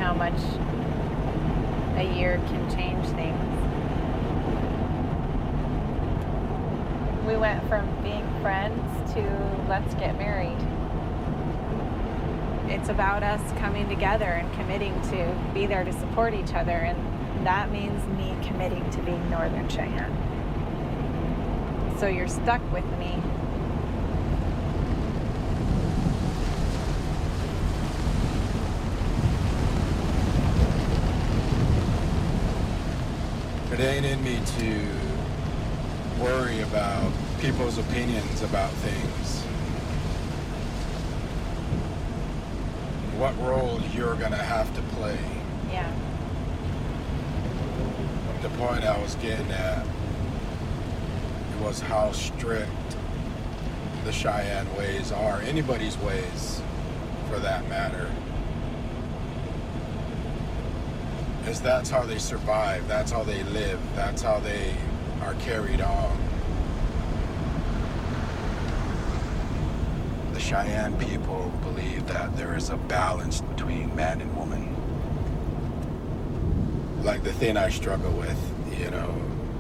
how much a year can change things. We went from being friends to let's get married. It's about us coming together and committing to be there to support each other, and that means me committing to being Northern Cheyenne. So you're stuck with me. It ain't in me to worry about people's opinions about things. What role you're gonna have to play. Yeah. The point I was getting at was how strict the Cheyenne ways are, anybody's ways for that matter. Is that's how they survive, that's how they live, that's how they are carried on. The Cheyenne people believe that there is a balance between man and woman. Like the thing I struggle with, you know,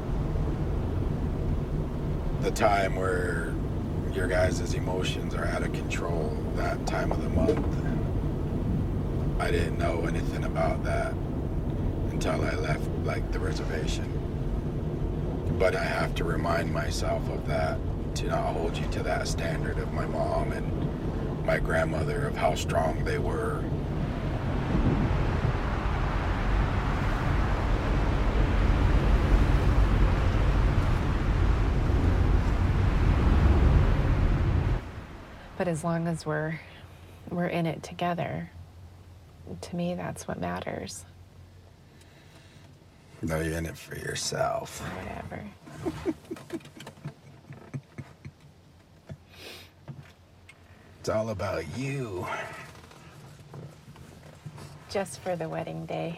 the time where your guys' emotions are out of control, that time of the month. I didn't know anything about that until I left, like, the reservation. But I have to remind myself of that, to not hold you to that standard of my mom and my grandmother, of how strong they were. But as long as we're in it together, to me, that's what matters. No, you're in it for yourself. Whatever. It's all about you. Just for the wedding day.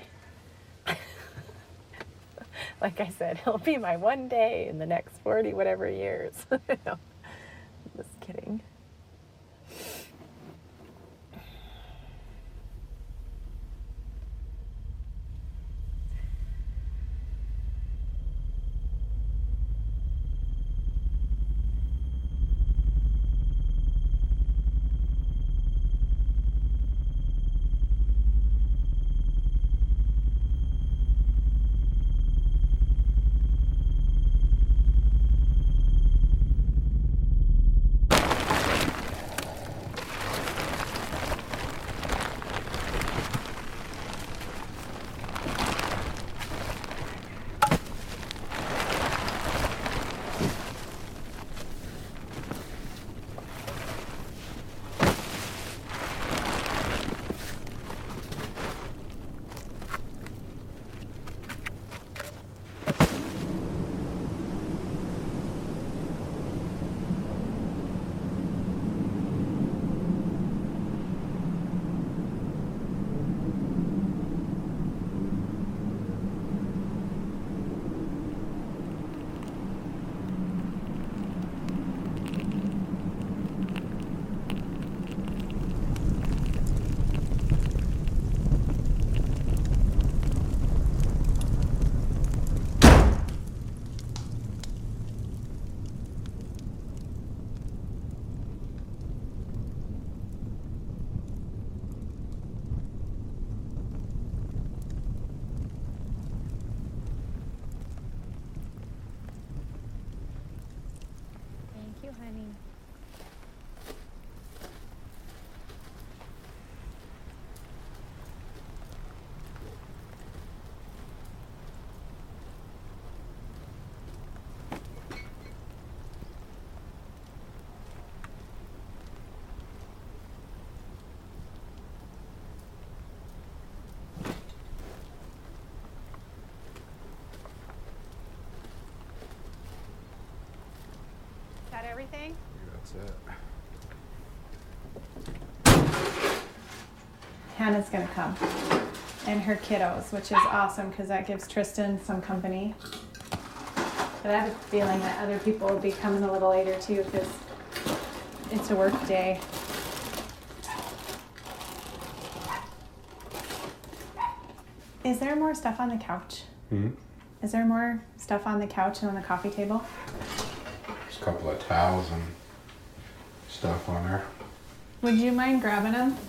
Like I said, it'll be my one day in the next 40 whatever years. No, just kidding. Honey. Is that everything? That's it. Hannah's gonna come, and her kiddos, which is awesome because that gives Tristan some company. But I have a feeling that other people will be coming a little later too because it's a work day. Is there more stuff on the couch? Hmm? Is there more stuff on the couch and on the coffee table? There's a couple of towels and stuff on there. Would you mind grabbing them?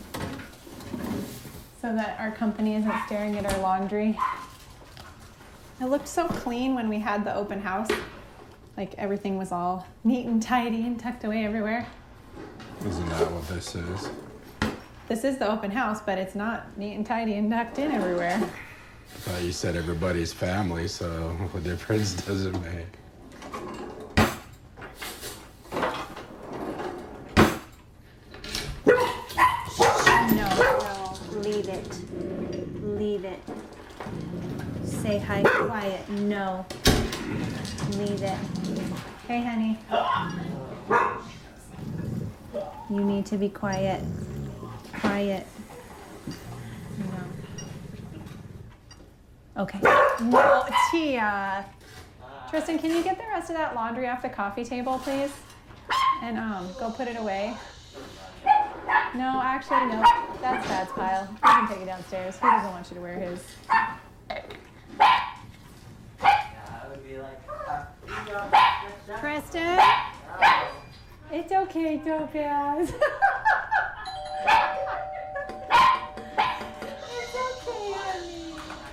So that our company isn't staring at our laundry. It looked so clean when we had the open house. Like everything was all neat and tidy and tucked away everywhere. Isn't that what this is? This is the open house, but it's not neat and tidy and tucked in everywhere. I thought you said everybody's family, so what difference does it make? No, leave it. Leave it. Say hi, quiet. No. Leave it. Hey, honey. You need to be quiet. Quiet. No. Okay. No, Tia. Tristan, can you get the rest of that laundry off the coffee table, please? And go put it away. No, actually, no. That's Dad's pile. You can take it downstairs. He doesn't want you to wear his. Tristan? It's okay, Topaz. It's okay, honey.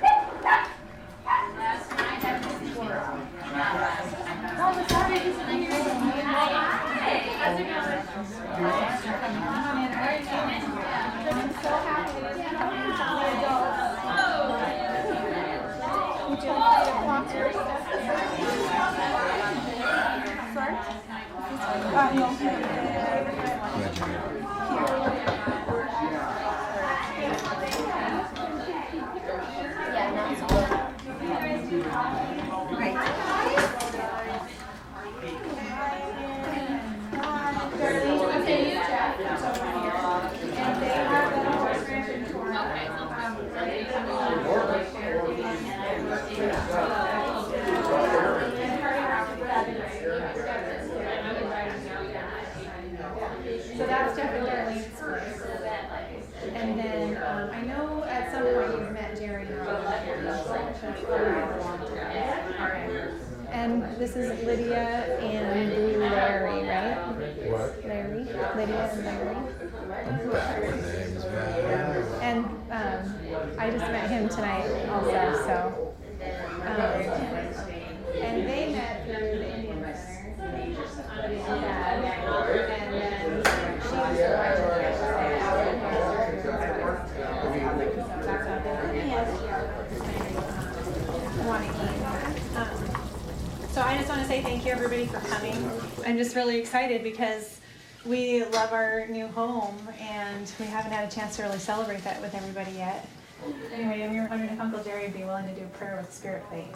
I'm so happy to see Would you like to walk your stuff? Sorry? No. So that's definitely Darlene's place. And then I know at some point you've met Jerry. And this is Lydia and Larry, right? What? Larry? Lydia and Larry. I'm bad with names, man. And I just met him tonight also, so. And they met through the Indian Center. Lydia's dad. And then she was the wife of the So I just want to say thank you everybody for coming. I'm just really excited because we love our new home and we haven't had a chance to really celebrate that with everybody yet. Anyway, I'm wondering if Uncle Jerry would be willing to do a prayer with Spirit Plate.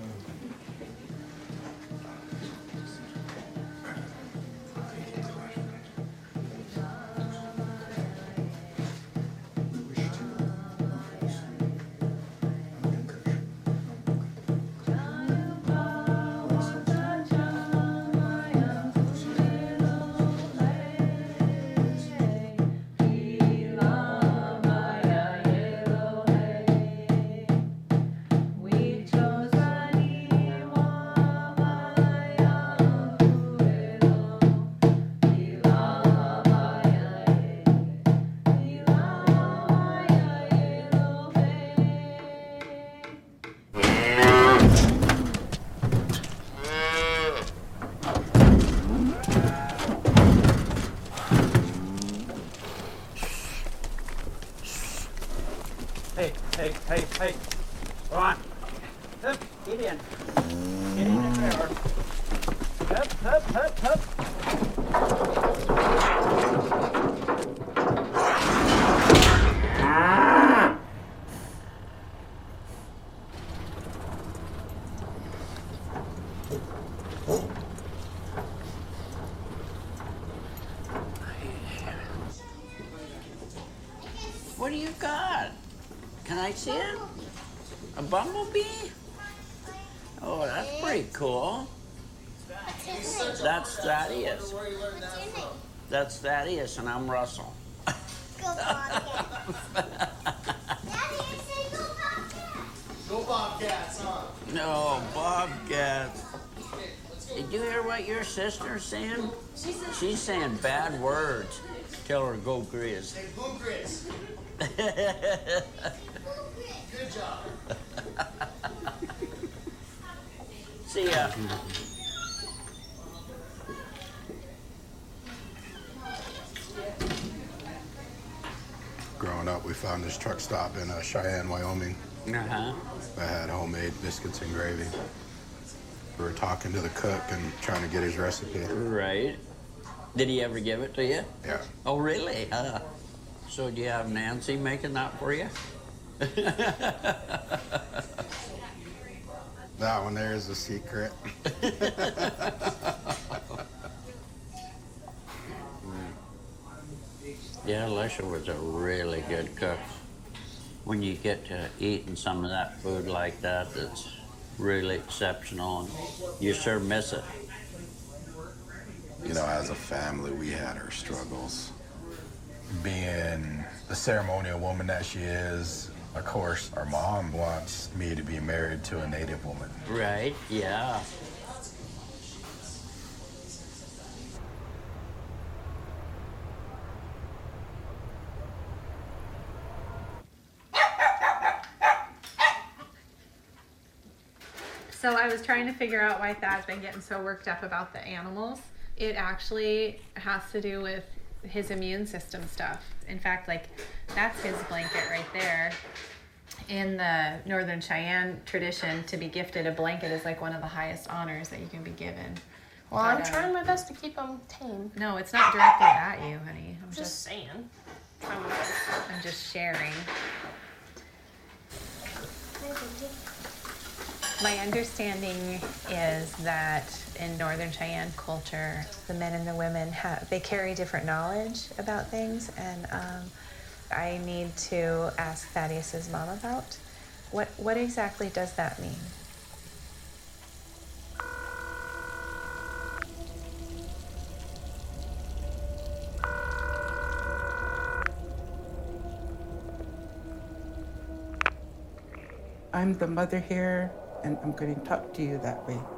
Hey, go on. Hup, get in. Get in there. Hup. What do you got? Can I see it? A bumblebee? Oh, that's pretty cool. That's Thaddeus. That's Thaddeus, and I'm Russell. Go Bobcat. Daddy, I say go Bobcat. No, Bobcats. Did you hear what your sister's saying? She's saying bad words. Tell her go Grizz. Say boom, Grizz. Good job. See ya. Growing up, we found this truck stop in Cheyenne, Wyoming Uh-huh. that had homemade biscuits and gravy. We were talking to the cook and trying to get his recipe. Right. Did he ever give it to you? Yeah. Oh, really? So do you have Nancy making that for you? That one there is a secret. Yeah, Lesha was a really good cook. When you get to eating some of that food like that, that's really exceptional, and you sure miss it. You know, as a family, we had our struggles. Being the ceremonial woman that she is, of course, our mom wants me to be married to a Native woman. Right, yeah. So I was trying to figure out why Thad's been getting so worked up about the animals. It actually has to do with his immune system stuff. In fact, like, that's his blanket right there. In the Northern Cheyenne tradition, to be gifted a blanket is like one of the highest honors that you can be given. Well, I'm trying my best to keep them tame. No, it's not directed at you, honey. I'm Just saying. Trying my best. I'm just sharing. My understanding is that in Northern Cheyenne culture, the men and the women they carry different knowledge about things, and I need to ask Thaddeus's mom about what exactly does that mean? I'm the mother here, and I'm going to talk to you that way.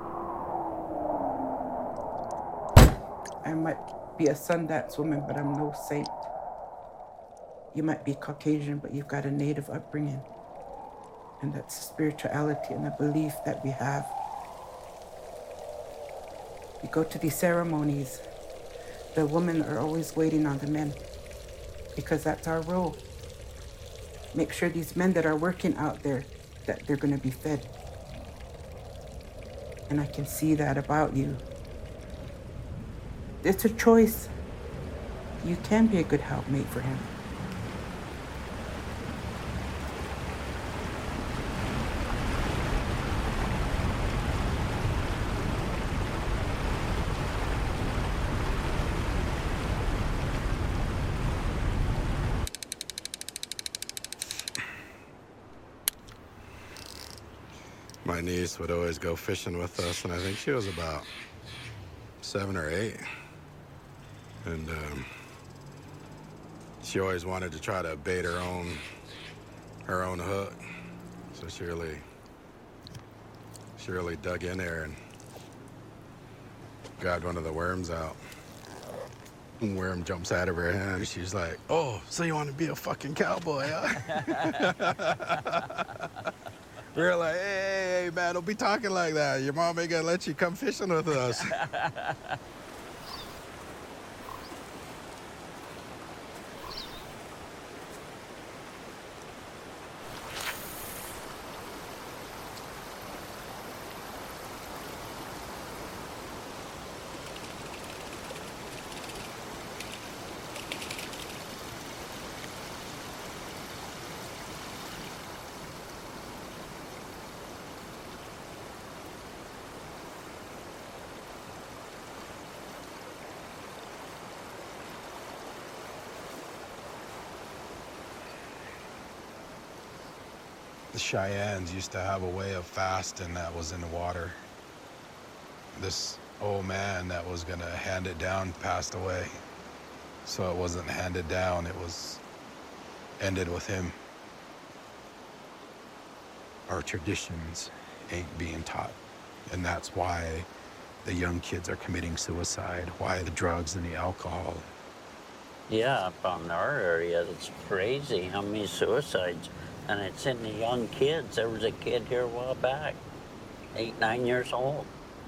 I might be a Sundance woman, but I'm no saint. You might be Caucasian, but you've got a Native upbringing. And that's a spirituality and a belief that we have. You go to these ceremonies, the women are always waiting on the men, because that's our role. Make sure these men that are working out there, that they're going to be fed. And I can see that about you. It's a choice. You can be a good helpmate for him. My niece would always go fishing with us, and I think she was about 7 or 8. And she always wanted to try to bait her own hook. So she really dug in there and grabbed one of the worms out. And worm jumps out of her hand. She's like, "Oh, so you want to be a fucking cowboy, huh?" We're like, hey, man, don't be talking like that. Your mom ain't gonna let you come fishing with us. The Cheyennes used to have a way of fasting that was in the water. This old man that was gonna hand it down passed away. So it wasn't handed down, it was ended with him. Our traditions ain't being taught. And that's why the young kids are committing suicide, why the drugs and the alcohol. Yeah, up in our area, it's crazy how many suicides. And it's in the young kids. There was a kid here a while back, 8, 9 years old.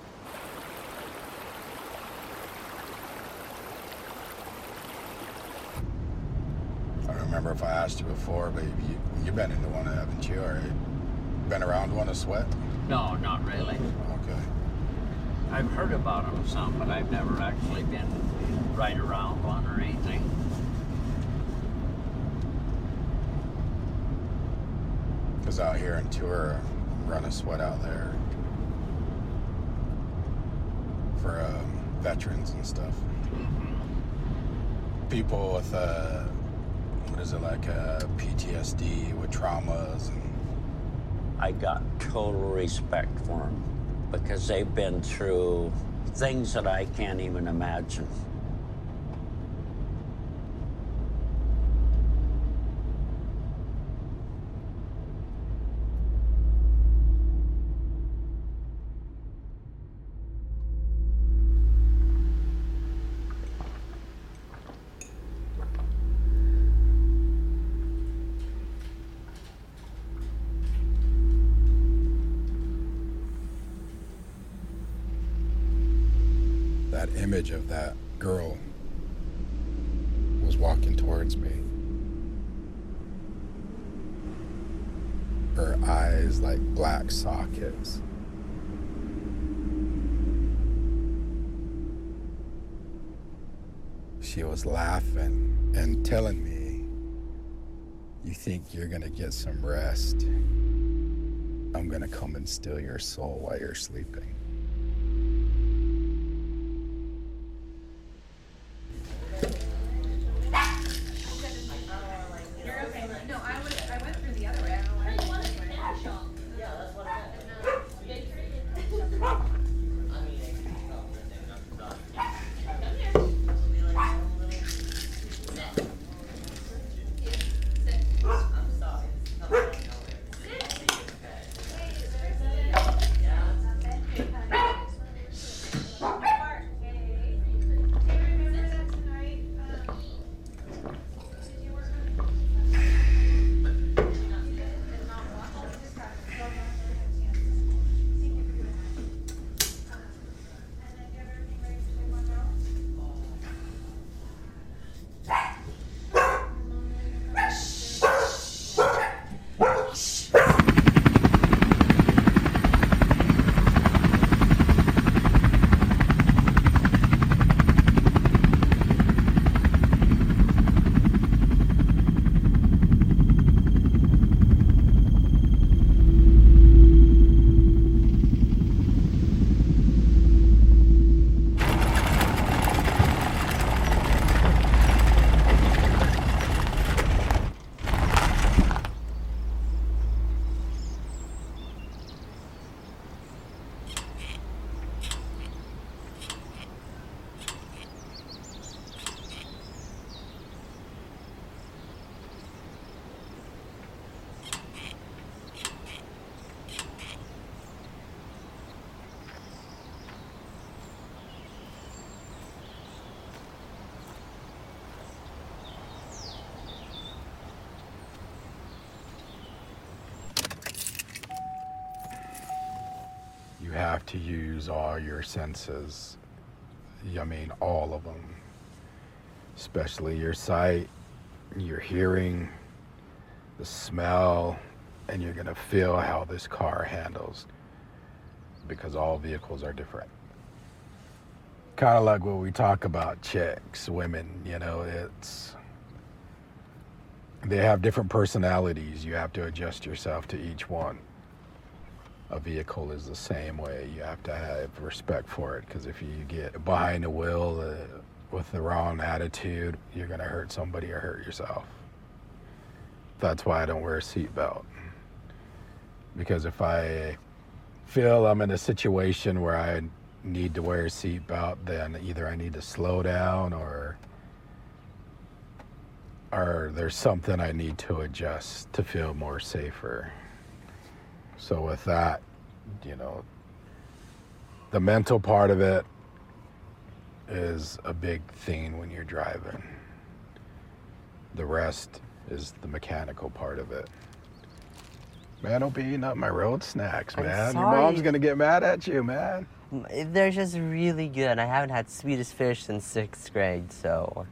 I don't remember if I asked you before, but you've been into one, haven't you? Or been around one, a sweat? No, not really. Okay. I've heard about them some, but I've never actually been right around one or anything. Because out here in Tour, run a sweat out there for veterans and stuff. People with PTSD with traumas, and I got total respect for them because they've been through things that I can't even imagine. that image of that girl was walking towards me. Her eyes like black sockets. She was laughing and telling me, "You think you're gonna get some rest? I'm gonna come and steal your soul while you're sleeping." You have to use all your senses. I mean, all of them. Especially your sight, your hearing, the smell, and you're gonna feel how this car handles, because all vehicles are different. Kind of like when we talk about chicks, women, you know, they have different personalities. You have to adjust yourself to each one. A vehicle is the same way. You have to have respect for it, because if you get behind the wheel with the wrong attitude, you're gonna hurt somebody or hurt yourself. That's why I don't wear a seatbelt. Because if I feel I'm in a situation where I need to wear a seatbelt, then either I need to slow down or there's something I need to adjust to feel more safer. So with that, you know, the mental part of it is a big thing when you're driving. The rest is the mechanical part of it. Man, don't be eating up my road snacks, man. Your sorry. mom's gonna get mad at you, man. They're just really good. I haven't had Swedish fish since 6th grade, so.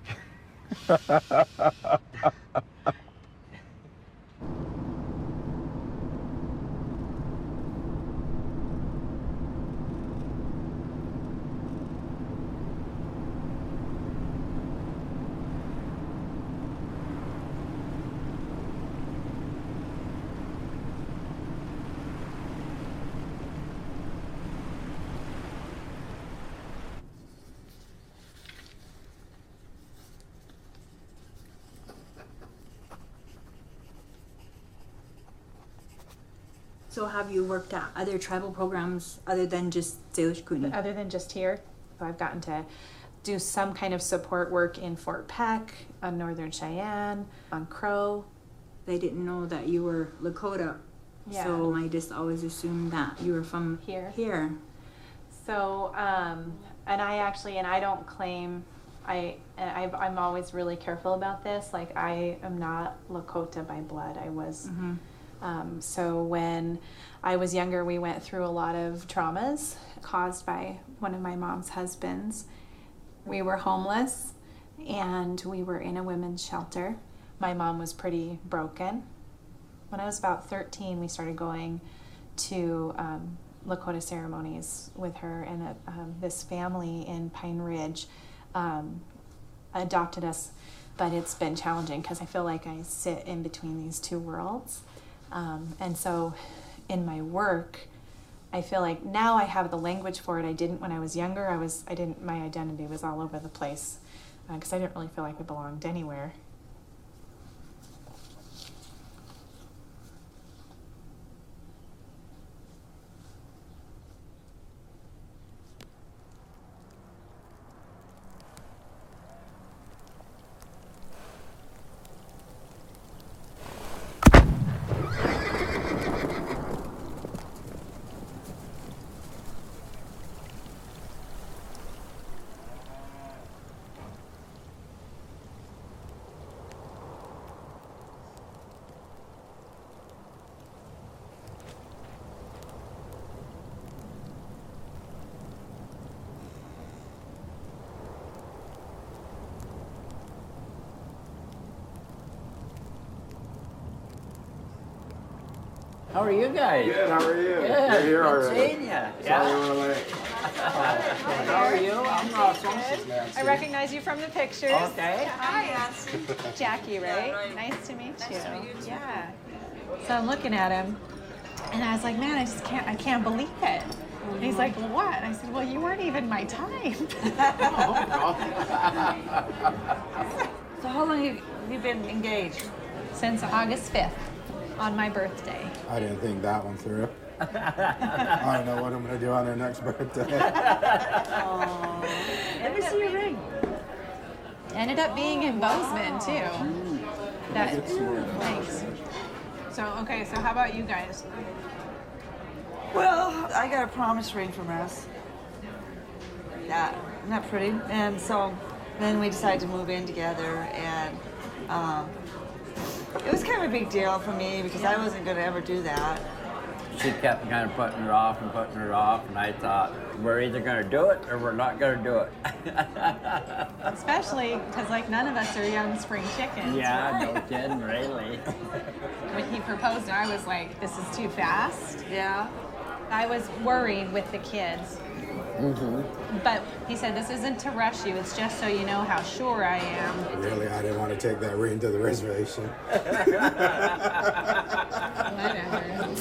So have you worked at other tribal programs other than just Salish Kootenai? Other than just here, so I've gotten to do some kind of support work in Fort Peck, on Northern Cheyenne, on Crow. They didn't know that you were Lakota. Yeah. So I just always assumed that you were from Here. Here. So, and I don't claim, I'm always really careful about this. Like, I am not Lakota by blood. I was, so when I was younger, we went through a lot of traumas caused by one of my mom's husbands. We were homeless and we were in a women's shelter. My mom was pretty broken. When I was about 13, we started going to Lakota ceremonies with her, and this family in Pine Ridge adopted us, but it's been challenging because I feel like I sit in between these two worlds. And so in my work, I feel like now I have the language for it. I didn't when I was younger. My identity was all over the place because I didn't really feel like I belonged anywhere. How are you guys? Good, how are you? Good. You're here Good already. seeing you. Yeah. How are you? I'm Ross. I recognize you from the pictures. Okay. Hi, Jackie, right? Nice to meet you. Yeah. So I'm looking at him, and I was like, man, I can't believe it. And he's like, well, what? And I said, well, you weren't even my type. So how long have you been engaged? Since August 5th, on my birthday. I didn't think that one through. I don't know what I'm gonna do on her next birthday. Let me see your ring. Ended up being in Bozeman, too. Thanks. So how about you guys? Well, I got a promise ring from Russ. Yeah, isn't that pretty? And so then we decided to move in together, and it was kind of a big deal for me because I wasn't going to ever do that. She kept kind of putting her off, and I thought, we're either going to do it or we're not going to do it. Especially because, like, none of us are young spring chickens. Yeah, no kidding, really. When he proposed, I was like, this is too fast. Yeah. I was worried with the kids. But he said, this isn't to rush you, it's just so you know how sure I am. Really, I didn't want to take that ring to the reservation. Whatever.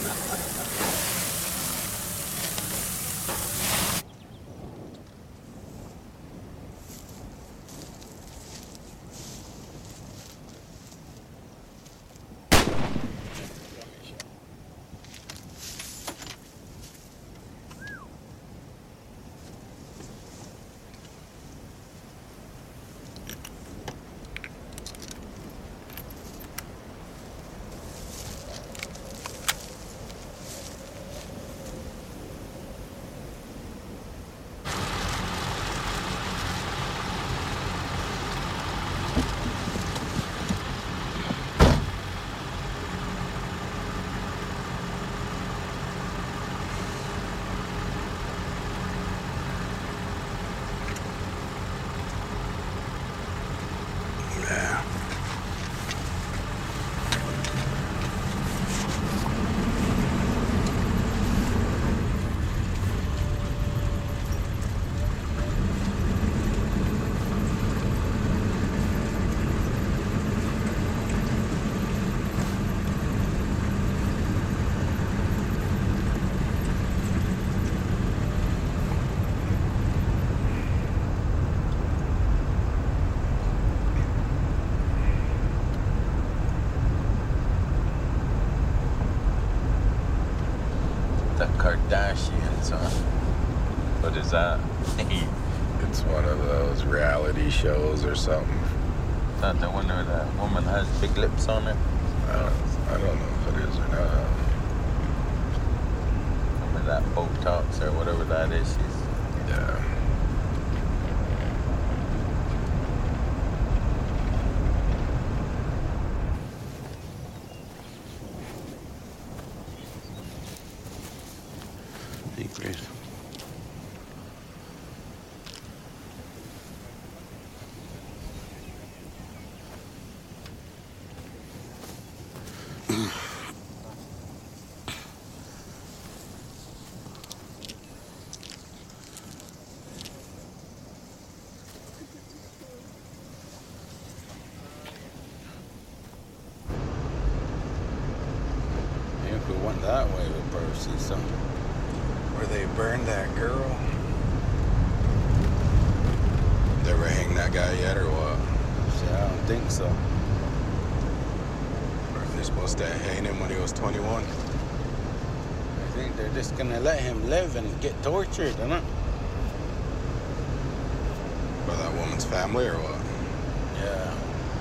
Kardashians, huh? What is that? It's one of those reality shows or something. Is that the one where that woman has big lips on it? I don't know if it is or not. Remember that Botox or whatever that is? Yeah. Hey, Grace. If we went that way with Percy, son. Where they burned that girl. They ever hang that guy yet or what? Shit, I don't think so. Or are they supposed to hang him when he was 21? I think they're just gonna let him live and get tortured, innit? By that woman's family or what? Yeah.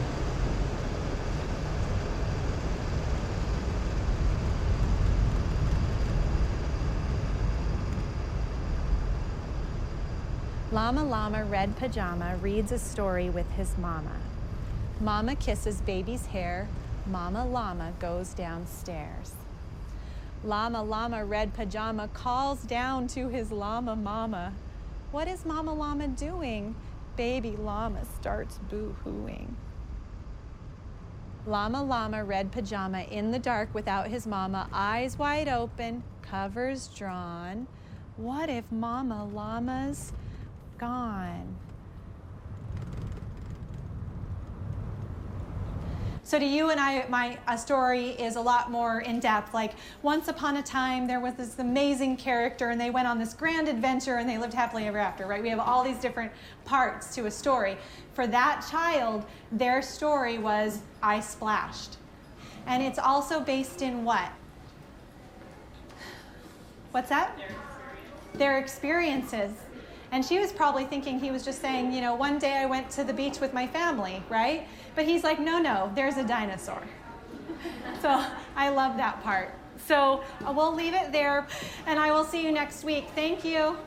Llama Llama Red Pajama reads a story with his mama. Mama kisses baby's hair. Mama Llama goes downstairs. Llama Llama Red Pajama calls down to his llama mama. What is Mama Llama doing? Baby llama starts boo-hooing. Llama Llama Red Pajama in the dark without his mama, eyes wide open, covers drawn. What if Mama Llama's gone? So to you and I, my story is a lot more in depth. Like, once upon a time, there was this amazing character, and they went on this grand adventure, and they lived happily ever after, right? We have all these different parts to a story. For that child, their story was, I splashed. And it's also based in what? What's that? Their experiences. And she was probably thinking he was just saying, you know, one day I went to the beach with my family, right? But he's like, no, there's a dinosaur. So I love that part. So we'll leave it there, and I will see you next week. Thank you.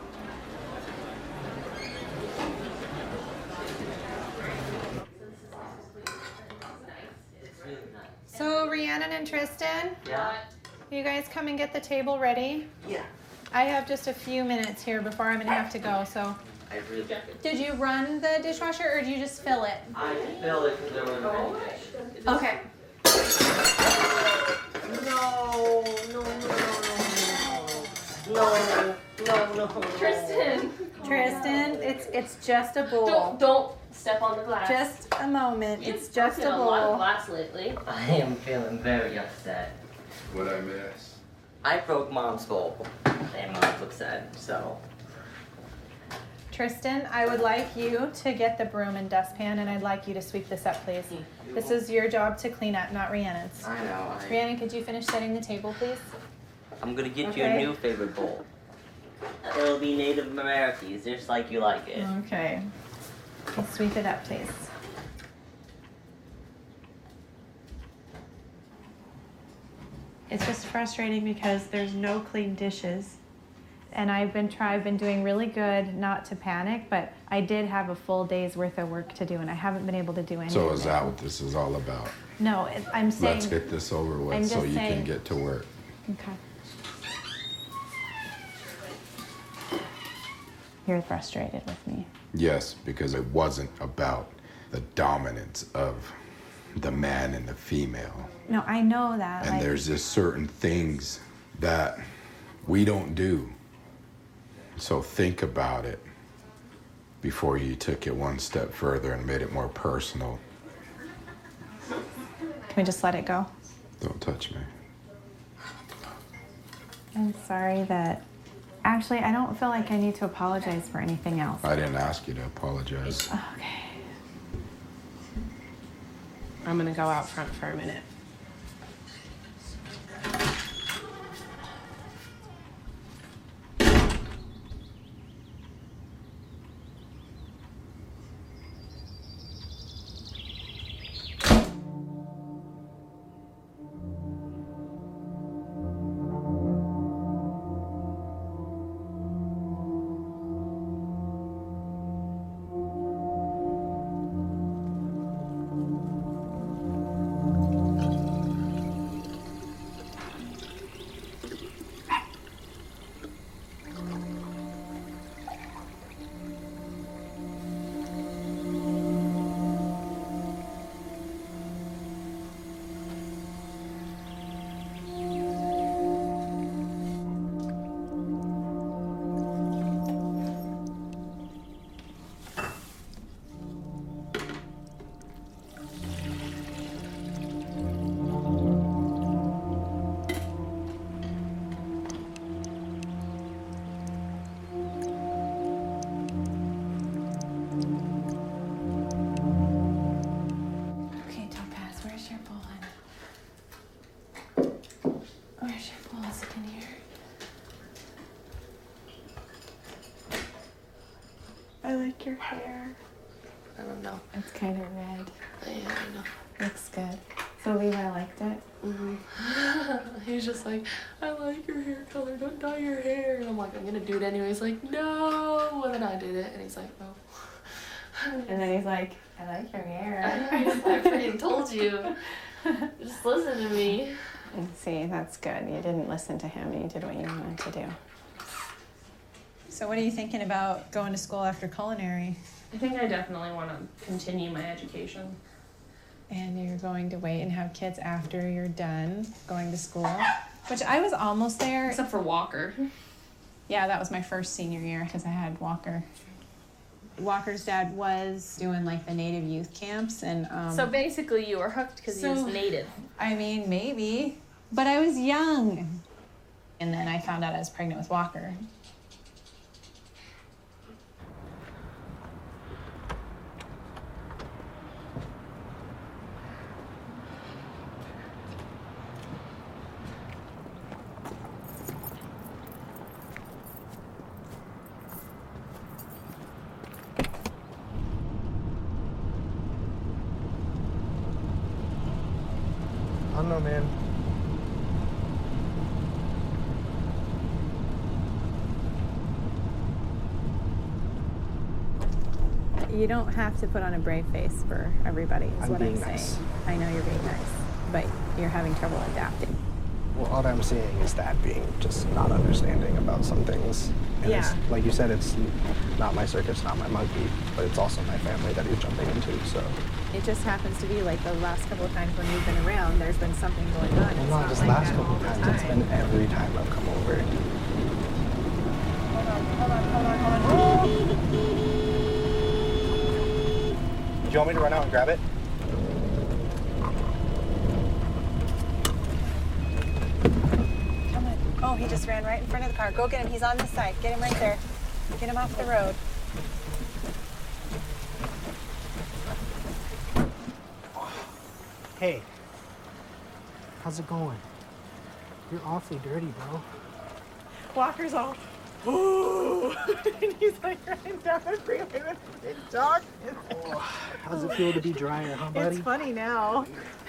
So Rhiannon and Tristan? Yeah. You guys come and get the table ready? Yeah. I have just a few minutes here before I'm gonna have to go, so. I really. Did you run the dishwasher or did you just fill it? I filled it because there were many dishes. Okay. No. Tristan, it's just a bowl. Don't step on the glass. Just a moment. It's just a a lot of bowl. glass lately. I am feeling very upset. What'd I miss? I broke Mom's bowl, and Mom's upset, so. Tristan, I would like you to get the broom and dustpan, and I'd like you to sweep this up, please. This is your job to clean up, not Rhiannon's. I know. Rhiannon, could you finish setting the table, please? I'm gonna get you a Okay. new favorite bowl. It'll be Native Americans, just like you like it. Okay. Sweep it up, please. It's just frustrating because there's no clean dishes. And I've been doing really good not to panic, but I did have a full day's worth of work to do, and I haven't been able to do anything. So is that what this is all about? No, I'm saying. Let's get this over with I'm so just you saying- can get to work. Okay. You're frustrated with me. Yes, because it wasn't about the dominance of the man and the female. No, I know that. And there's just certain things that we don't do. So think about it before you took it one step further and made it more personal. Can we just let it go? Don't touch me. I'm sorry that. Actually, I don't feel like I need to apologize for anything else. I didn't ask you to apologize. Okay. I'm gonna go out front for a minute. like your hair. I don't know. It's kind of red. Yeah, I know. Looks good. So Levi liked it? He's just like, I like your hair color, don't dye your hair. And I'm like, I'm gonna do it anyway. He's like, no. And then I did it, and he's like, oh. And then he's like, I like your hair. I freaking told you. Just listen to me. See, that's good. You didn't listen to him. You did what you wanted to do. So what are you thinking about going to school after culinary? I think I definitely want to continue my education. And you're going to wait and have kids after you're done going to school? Which I was almost there. Except for Walker. Yeah, that was my first senior year because I had Walker. Walker's dad was doing like the Native youth camps and So basically you were hooked because he was Native. I mean, maybe, but I was young. And then I found out I was pregnant with Walker. I don't know, man. You don't have to put on a brave face for everybody, is I'm what being I'm saying. nice. I know you're being nice, but you're having trouble adapting. Well, all I'm seeing is Dad being just not understanding about some things. And Yeah. it's, like you said, it's not my circus, not my monkey, but it's also my family that he's jumping into, so. It just happens to be like the last couple of times when you've been around, there's been something going on. Well, It's not just like last that couple all the times, it's time. been every time I've come over. Do you want me to run out and grab it? Come on. Oh, he just ran right in front of the car. Go get him. He's on this side. Get him right there. Get him off the road. Hey, how's it going? You're awfully dirty, bro. Walker's all, ooh. And he's like running down the freeway with a big dog. How's it feel to be drier, huh, buddy? It's funny now.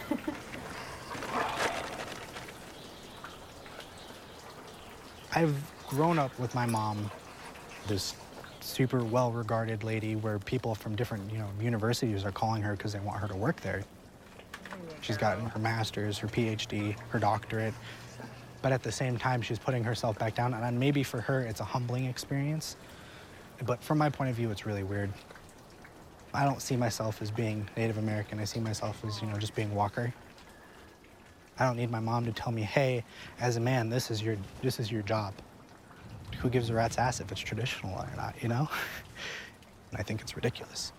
I've grown up with my mom, this super well-regarded lady where people from different, universities are calling her because they want her to work there. She's gotten her master's, her PhD, her doctorate, but at the same time, she's putting herself back down. And maybe for her, it's a humbling experience. But from my point of view, it's really weird. I don't see myself as being Native American. I see myself as, just being Walker. I don't need my mom to tell me, hey, as a man, this is your job. Who gives a rat's ass if it's traditional or not, And I think it's ridiculous.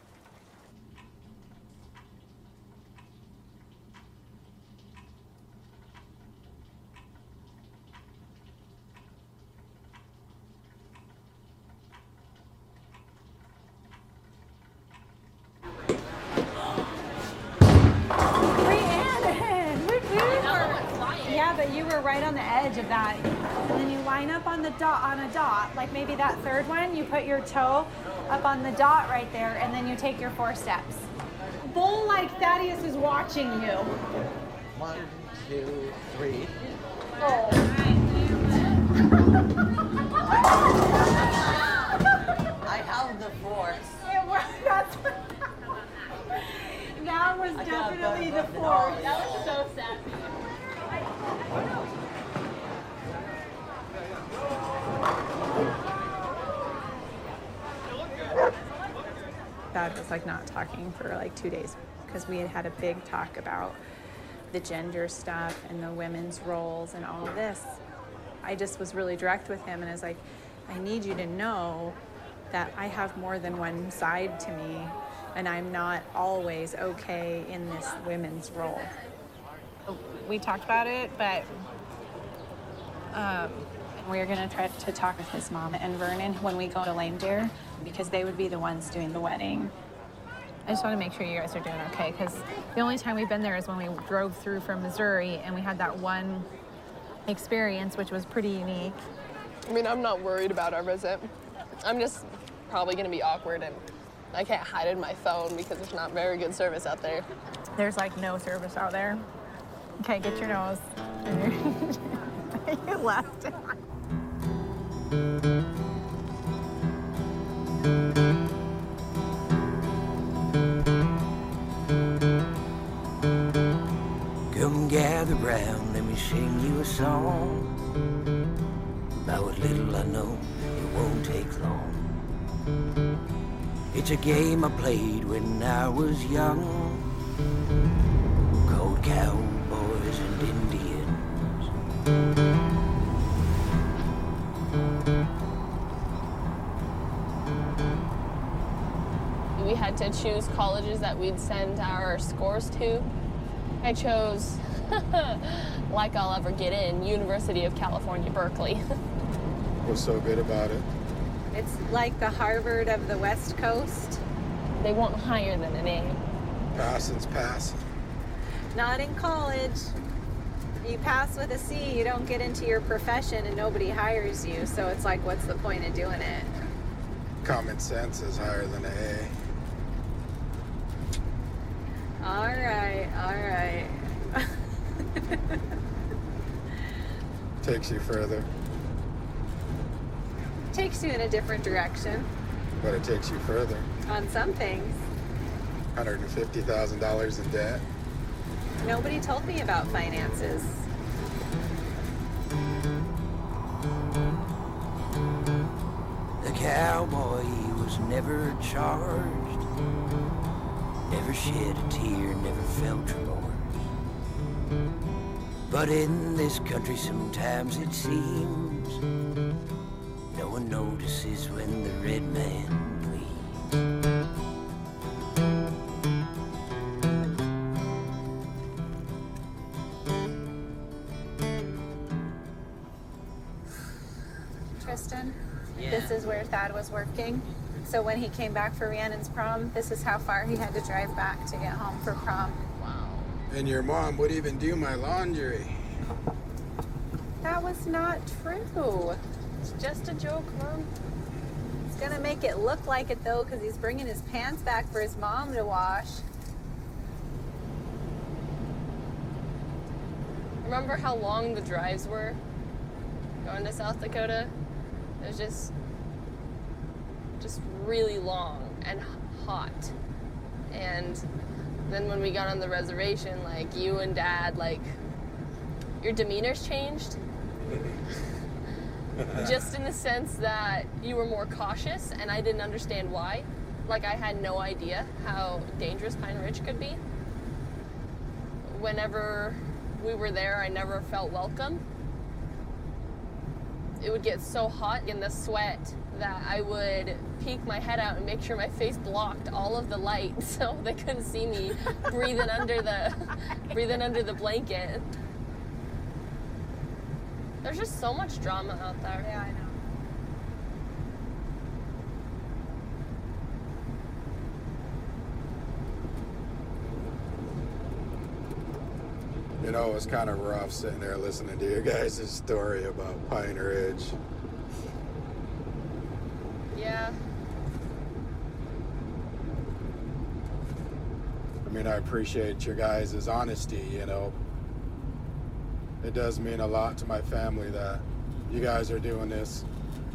Yeah, but you were right on the edge of that. And then you line up on the dot, like maybe that third one, you put your toe up on the dot right there, and then you take your 4 steps. Bull like Thaddeus is watching you. 1, 2, 3. I held the force. That was definitely the force. That was so sad. Dad was like not talking for like 2 days because we had had a big talk about the gender stuff and the women's roles and all of this. I just was really direct with him and I was like, I need you to know that I have more than one side to me and I'm not always okay in this women's role. We talked about it, but we're gonna try to talk with his mom and Vernon when we go to Lame Deer because they would be the ones doing the wedding. I just want to make sure you guys are doing okay because the only time we've been there is when we drove through from Missouri and we had that one experience which was pretty unique. I mean, I'm not worried about our visit. I'm just probably gonna be awkward, and I can't hide in my phone because there's not very good service out there. There's like no service out there. Okay, get your nose. You left it. Come gather round, let me sing you a song. About what little I know, it won't take long. It's a game I played when I was young, called Cowboys and Indians. We had to choose colleges that we'd send our scores to. I chose, like I'll ever get in, University of California, Berkeley. What's so good about it? It's like the Harvard of the West Coast. They want higher than an A. Passing's passing. Not in college. You pass with a C, you don't get into your profession and nobody hires you. So it's like, what's the point of doing it? Common sense is higher than an A. All right, all right. Takes you further, Takes you in a different direction but it takes you further. on some things. $150,000 in debt. Nobody told me about finances. The cowboy was never charged, never shed a tear, never felt remorse. But in this country sometimes it seems no one notices when the red man bleeds. Tristan, Yeah. this is where Thad was working. So when he came back for Rhiannon's prom, this is how far he had to drive back to get home for prom. And your mom would even do my laundry. That was not true. It's just a joke, Mom. He's gonna make it look like it though, because he's bringing his pants back for his mom to wash. Remember how long the drives were going to South Dakota? It was just really long and hot. And then when we got on the reservation, like, you and Dad, like, your demeanors changed. Just in the sense that you were more cautious, and I didn't understand why. Like, I had no idea how dangerous Pine Ridge could be. Whenever we were there, I never felt welcome. It would get so hot in the sweat that I would peek my head out and make sure my face blocked all of the light so they couldn't see me breathing under the blanket. There's just so much drama out there. Yeah, I know. You know, it was kind of rough sitting there listening to your guys' story about Pine Ridge. Yeah. I mean, I appreciate your guys' honesty, you know. It does mean a lot to my family that you guys are doing this.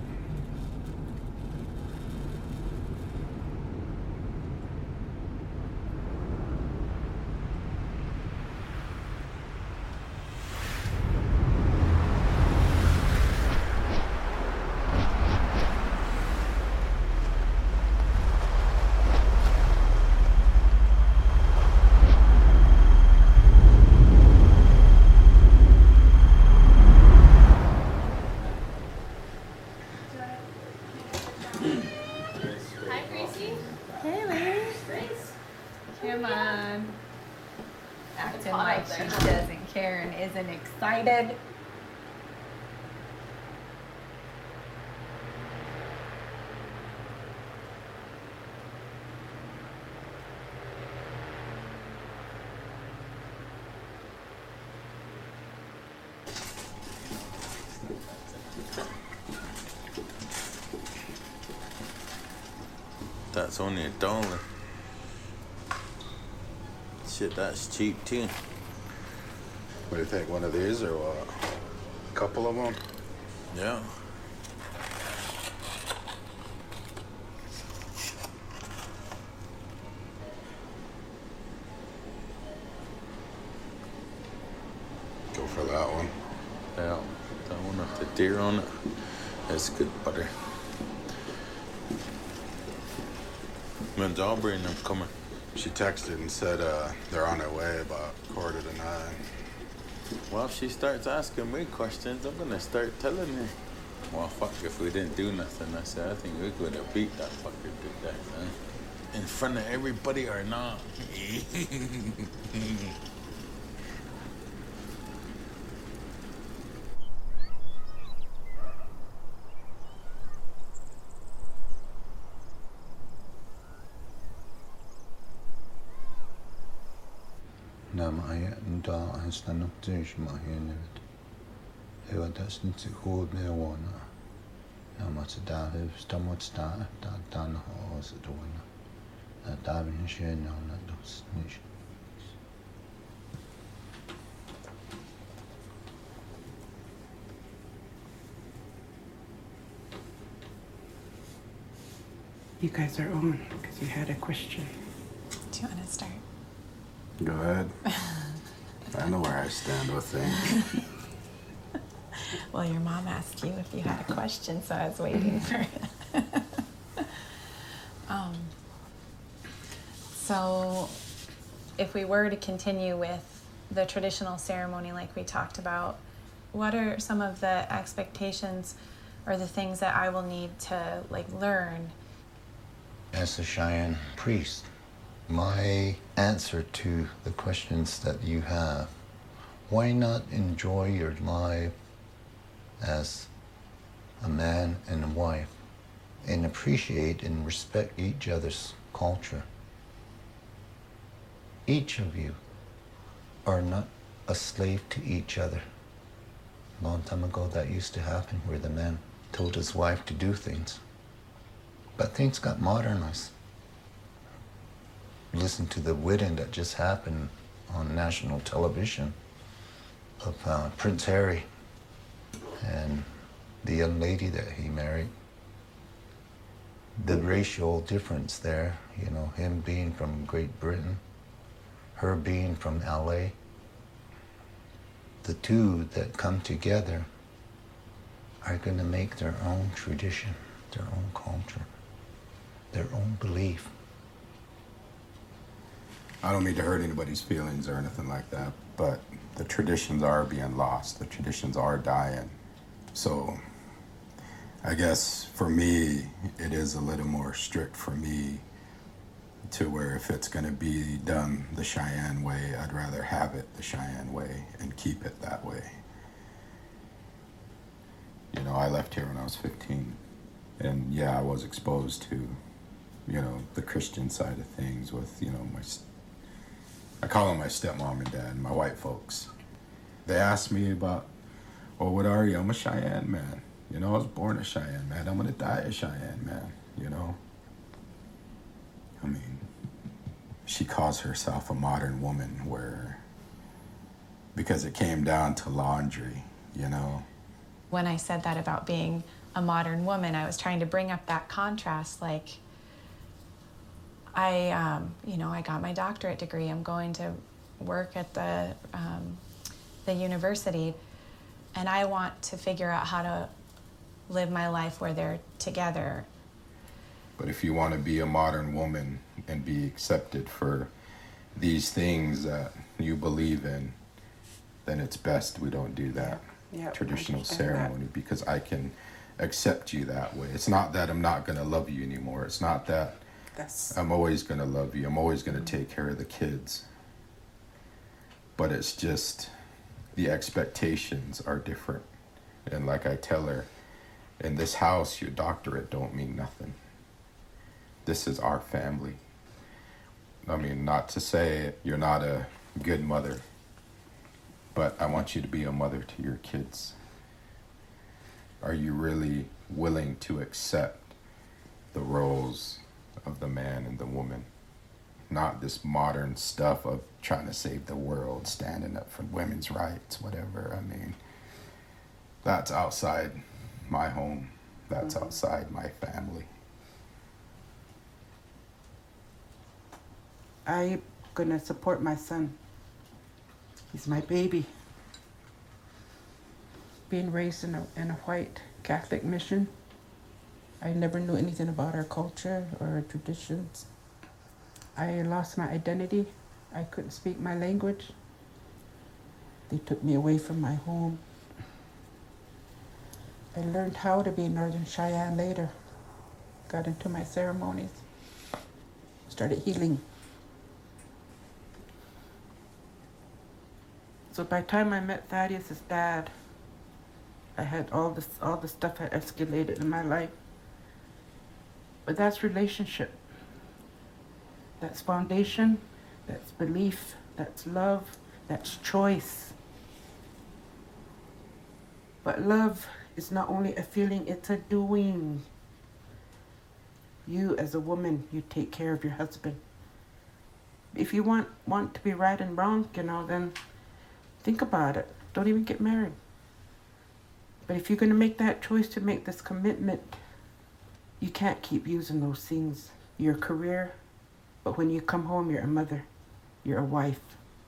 Hi, Gracie. Hey, Larry. Grace. Come on. It's Acting hot like out she there. doesn't care and isn't excited. that's only $1. Shit, that's cheap too. What do you think, one of these or what? A couple of them? Yeah. Go for that one. Yeah, that one with the deer on it. That's good butter. When's Aubrey and them coming? She texted and said they're on their way about 8:45. Well, if she starts asking me questions, I'm gonna start telling her. Well, fuck, if we didn't do nothing, I said, I think we could have beat that fucker to death, huh? In front of everybody or not. Namaya nda hasna nuptish mahinet. Ewa dasnitsi hood mewana. Namats daviv stamot sta da dan hos doina. Na davin shen na dos nish. You guys are on because you had a question. Do you want to start? Go ahead. I know where I stand with things. Well, your mom asked you if you had a question, so I was waiting for it. So if we were to continue with the traditional ceremony like we talked about, what are some of the expectations or the things that I will need to learn? As a Cheyenne priest, my answer to the questions that you have, why not enjoy your life as a man and a wife and appreciate and respect each other's culture? Each of you are not a slave to each other. A long time ago that used to happen where the man told his wife to do things. But things got modernized. Listen to the wedding that just happened on national television of Prince Harry and the young lady that he married. The racial difference there, you know, him being from Great Britain, her being from LA. The two that come together are gonna make their own tradition, their own culture, their own belief. I don't mean to hurt anybody's feelings or anything like that, but the traditions are being lost. The traditions are dying. So I guess for me, it is a little more strict for me to where if it's going to be done the Cheyenne way, I'd rather have it the Cheyenne way and keep it that way. You know, I left here when I was 15. And yeah, I was exposed to, you know, the Christian side of things with, you know, I call them my stepmom and dad, my white folks. They asked me about, well, what are you? I'm a Cheyenne man. You know, I was born a Cheyenne man. I'm gonna die a Cheyenne man, you know? I mean, she calls herself a modern woman because it came down to laundry, you know? When I said that about being a modern woman, I was trying to bring up that contrast, I got my doctorate degree. I'm going to work at the university, and I want to figure out how to live my life where they're together. But if you want to be a modern woman and be accepted for these things that you believe in, then it's best we don't do that traditional ceremony because I can accept you that way. It's not that I'm not going to love you anymore. It's not that I'm always going to love you. I'm always going to take care of the kids. But it's just the expectations are different. And like I tell her, in this house, your doctorate don't mean nothing. This is our family. I mean, not to say you're not a good mother, but I want you to be a mother to your kids. Are you really willing to accept the roles of the man and the woman, not this modern stuff of trying to save the world, standing up for women's rights, whatever. I mean, that's outside my home. That's outside my family. I'm gonna support my son. He's my baby. Being raised in a white Catholic mission, I never knew anything about our culture or our traditions. I lost my identity. I couldn't speak my language. They took me away from my home. I learned how to be Northern Cheyenne later. Got into my ceremonies. Started healing. So by the time I met Thaddeus' dad, I had all the stuff had escalated in my life. But that's relationship. That's foundation, that's belief, that's love, that's choice. But love is not only a feeling, it's a doing. You as a woman, you take care of your husband. If you want to be right and wrong, then think about it. Don't even get married. But if you're going to make that choice to make this commitment, you can't keep using those things. Your career, but when you come home, you're a mother. You're a wife.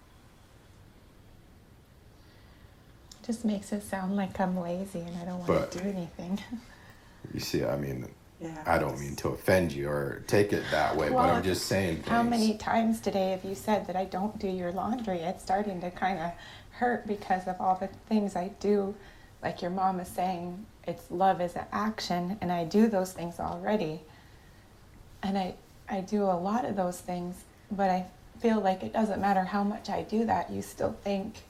Just makes it sound like I'm lazy and I don't want to do anything. You see, I mean, Yeah. I don't mean to offend you or take it that way, but I'm just saying things. How many times today have you said that I don't do your laundry? It's starting to kind of hurt because of all the things I do. Like your mom is saying, it's love is an action, and I do those things already. And I do a lot of those things, but I feel like it doesn't matter how much I do that, you still think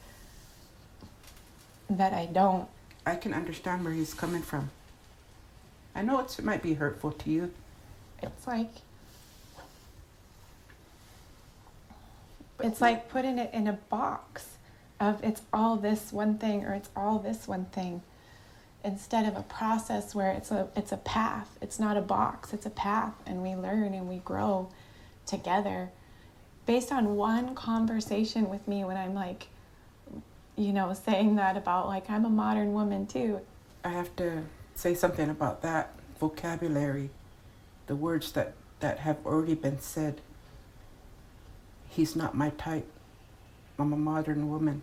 that I don't. I can understand where he's coming from. I know it might be hurtful to you. It's like putting it in a box of it's all this one thing or it's all this one thing, instead of a process where it's a path. It's not a box, it's a path, and we learn and we grow together based on one conversation with me when I'm like, saying that about like I'm a modern woman too. I have to say something about that vocabulary, the words that have already been said. He's not my type. I'm a modern woman.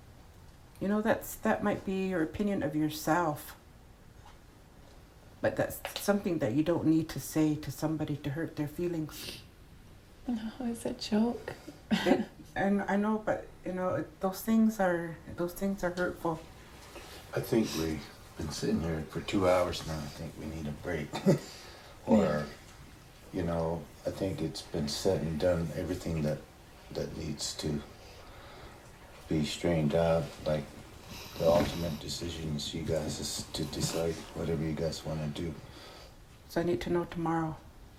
That might be your opinion of yourself, but that's something that you don't need to say to somebody to hurt their feelings. No, it's a joke. And I know, but those things are hurtful. I think we've been sitting here for 2 hours now. I think we need a break. Or, I think it's been said and done, everything that needs to be strained out. Like the ultimate decisions, you guys, is to decide whatever you guys want to do. So I need to know tomorrow.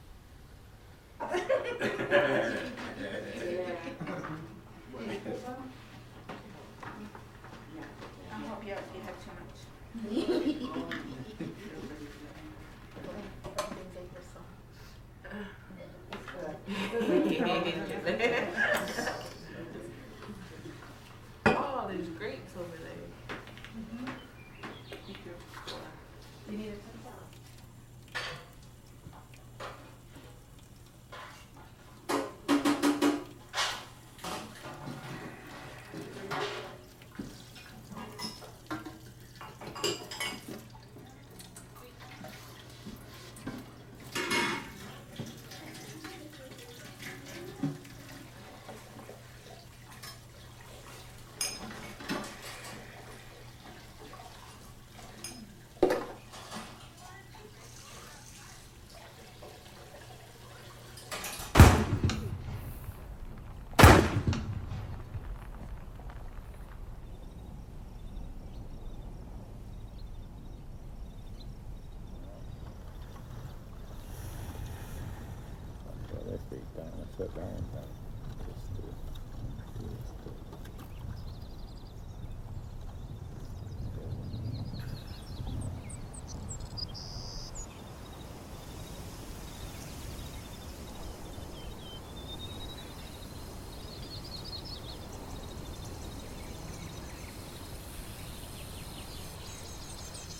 I'll help you out if you have too much. Oh, there's grapes over there. You need a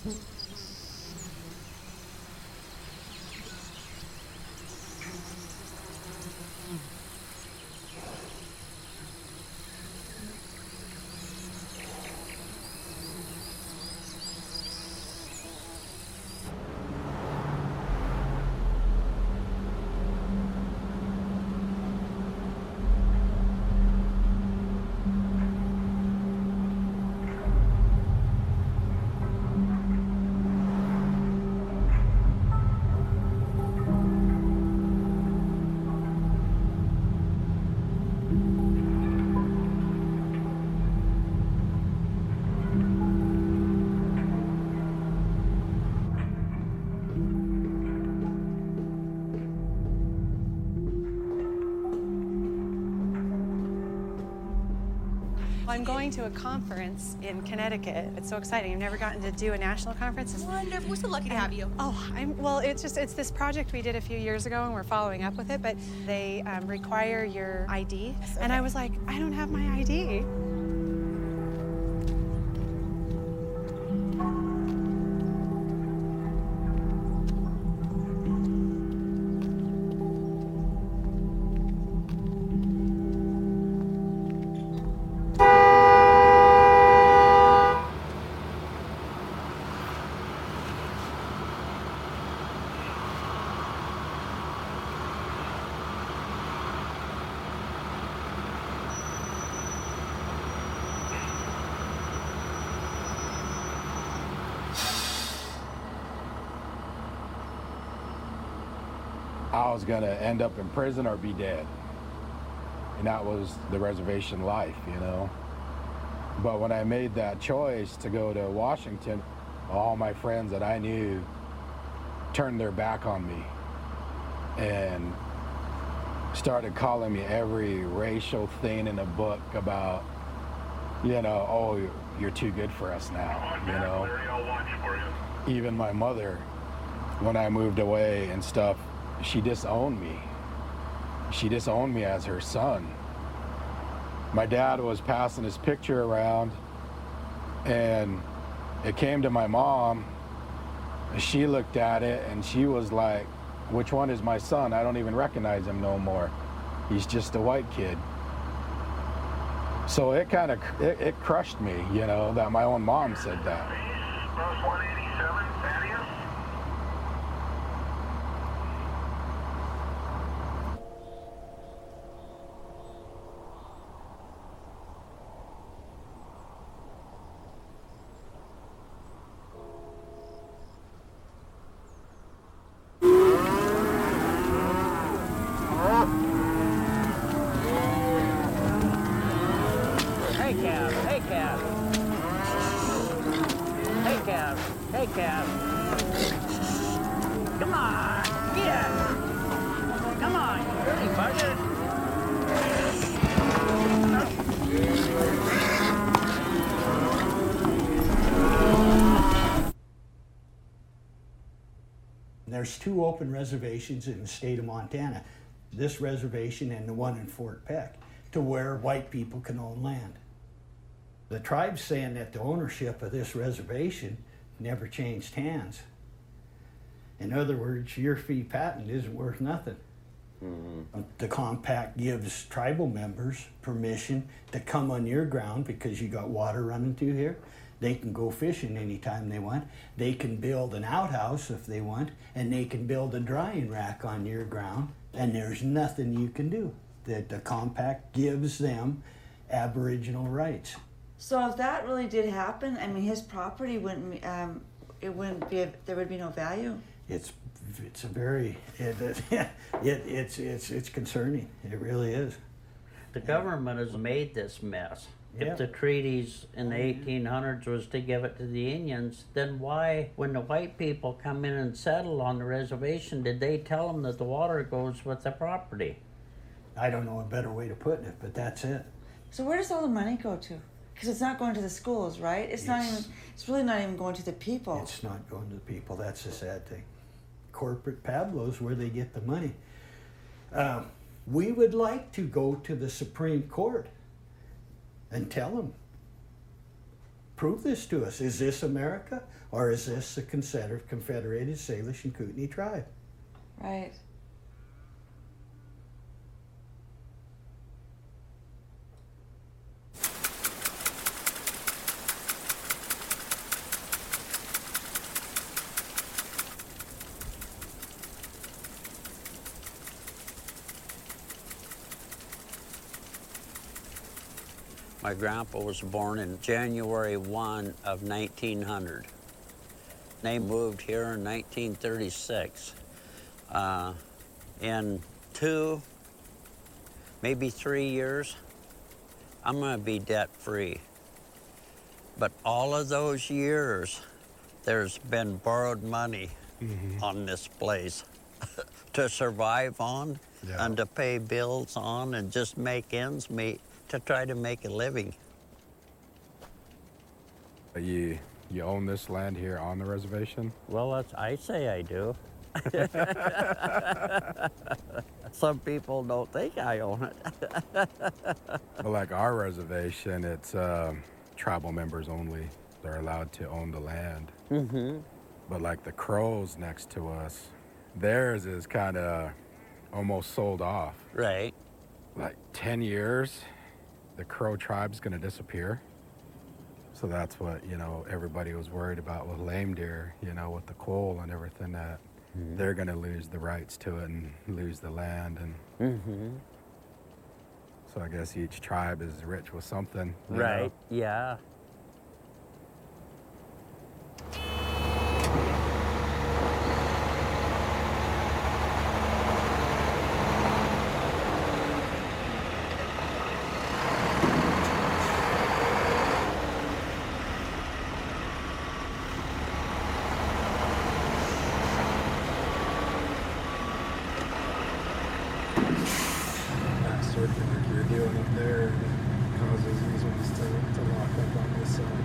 I'm going to a conference in Connecticut. It's so exciting. I've never gotten to do a national conference. It's wonderful. We're so lucky to have you. Oh, it's this project we did a few years ago, and we're following up with it, but they require your ID. Okay. And I was like, I don't have my ID. I was gonna end up in prison or be dead. And that was the reservation life, you know. But when I made that choice to go to Washington, all my friends that I knew turned their back on me and started calling me every racial thing in the book about, you know, oh, you're too good for us now, you know. Even my mother, when I moved away and stuff, she disowned me. She disowned me as her son. My dad was passing his picture around, and it came to my mom. She looked at it, and she was like, which one is my son? I don't even recognize him no more. He's just a white kid. So it kind of, it crushed me, you know, that my own mom said that. Hey, Cap. Come on, get it. Come on, you dirty bugger. There's 2 open reservations in the state of Montana, this reservation and the one in Fort Peck, to where white people can own land. The tribe's saying that the ownership of this reservation never changed hands. In other words, your fee patent isn't worth nothing. Mm-hmm. The compact gives tribal members permission to come on your ground because you got water running through here. They can go fishing anytime they want. They can build an outhouse if they want, and they can build a drying rack on your ground, and there's nothing you can do. The compact gives them Aboriginal rights. So if that really did happen, I mean, his property wouldn't, it wouldn't be, there would be no value. It's a very, it's concerning. It really is. The government has made this mess. Yeah. If the treaties in the 1800s was to give it to the Indians, then why, when the white people come in and settle on the reservation, did they tell them that the water goes with the property? I don't know a better way to put it, but that's it. So where does all the money go to? Because it's not going to the schools, right? It's really not even going to the people. It's not going to the people. That's the sad thing. Corporate Pablo's where they get the money. We would like to go to the Supreme Court and tell them Prove this to us. Is this America, or is this the Confederated Salish and Kootenai tribe? Right. My grandpa was born in January 1 of 1900. They moved here in 1936. In 2, maybe 3 years, I'm gonna be debt-free. But all of those years, there's been borrowed money on this place to survive on and to pay bills on and just make ends meet, to try to make a living. You own this land here on the reservation? Well, I say I do. Some people don't think I own it. Well, like our reservation, it's tribal members only. They're allowed to own the land. But like the Crows next to us, theirs is kind of almost sold off. Right. Like 10 years, the Crow tribe's gonna disappear. So that's what, everybody was worried about with lame deer, with the coal and everything, that they're gonna lose the rights to it and lose the land. And so I guess each tribe is rich with something. you Right, know? yeah. That circuit like you're doing up there causes these ones to lock up on this side.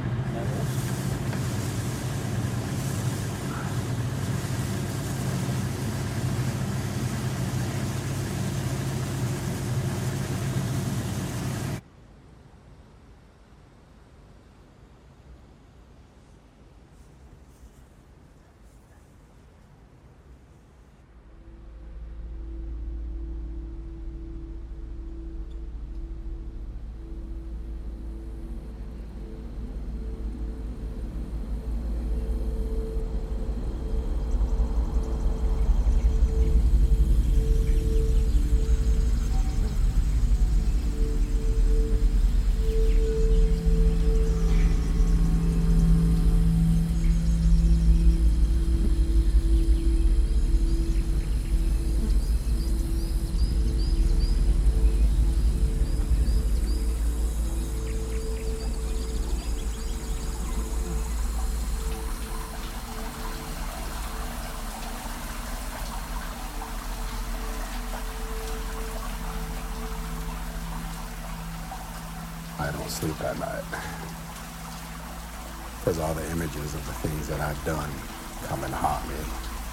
I don't sleep at night because all the images of the things that I've done come and haunt me.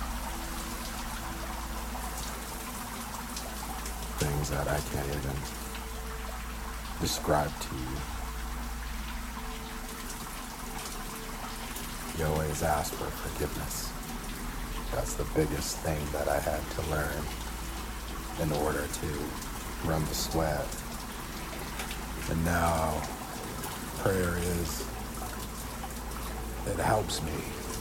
Things that I can't even describe to you. You always ask for forgiveness. That's the biggest thing that I had to learn in order to run the sweat. And now, prayer it helps me.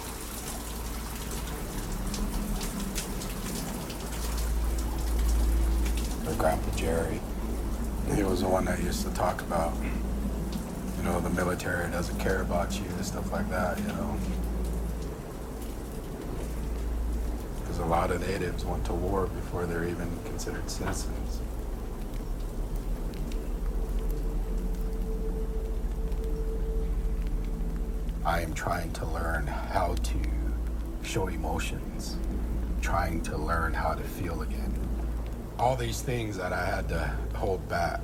My Grandpa Jerry, he was the one that used to talk about, the military doesn't care about you and stuff like that, Because a lot of natives went to war before they're even considered citizens. I am trying to learn how to show emotions, trying to learn how to feel again. All these things that I had to hold back.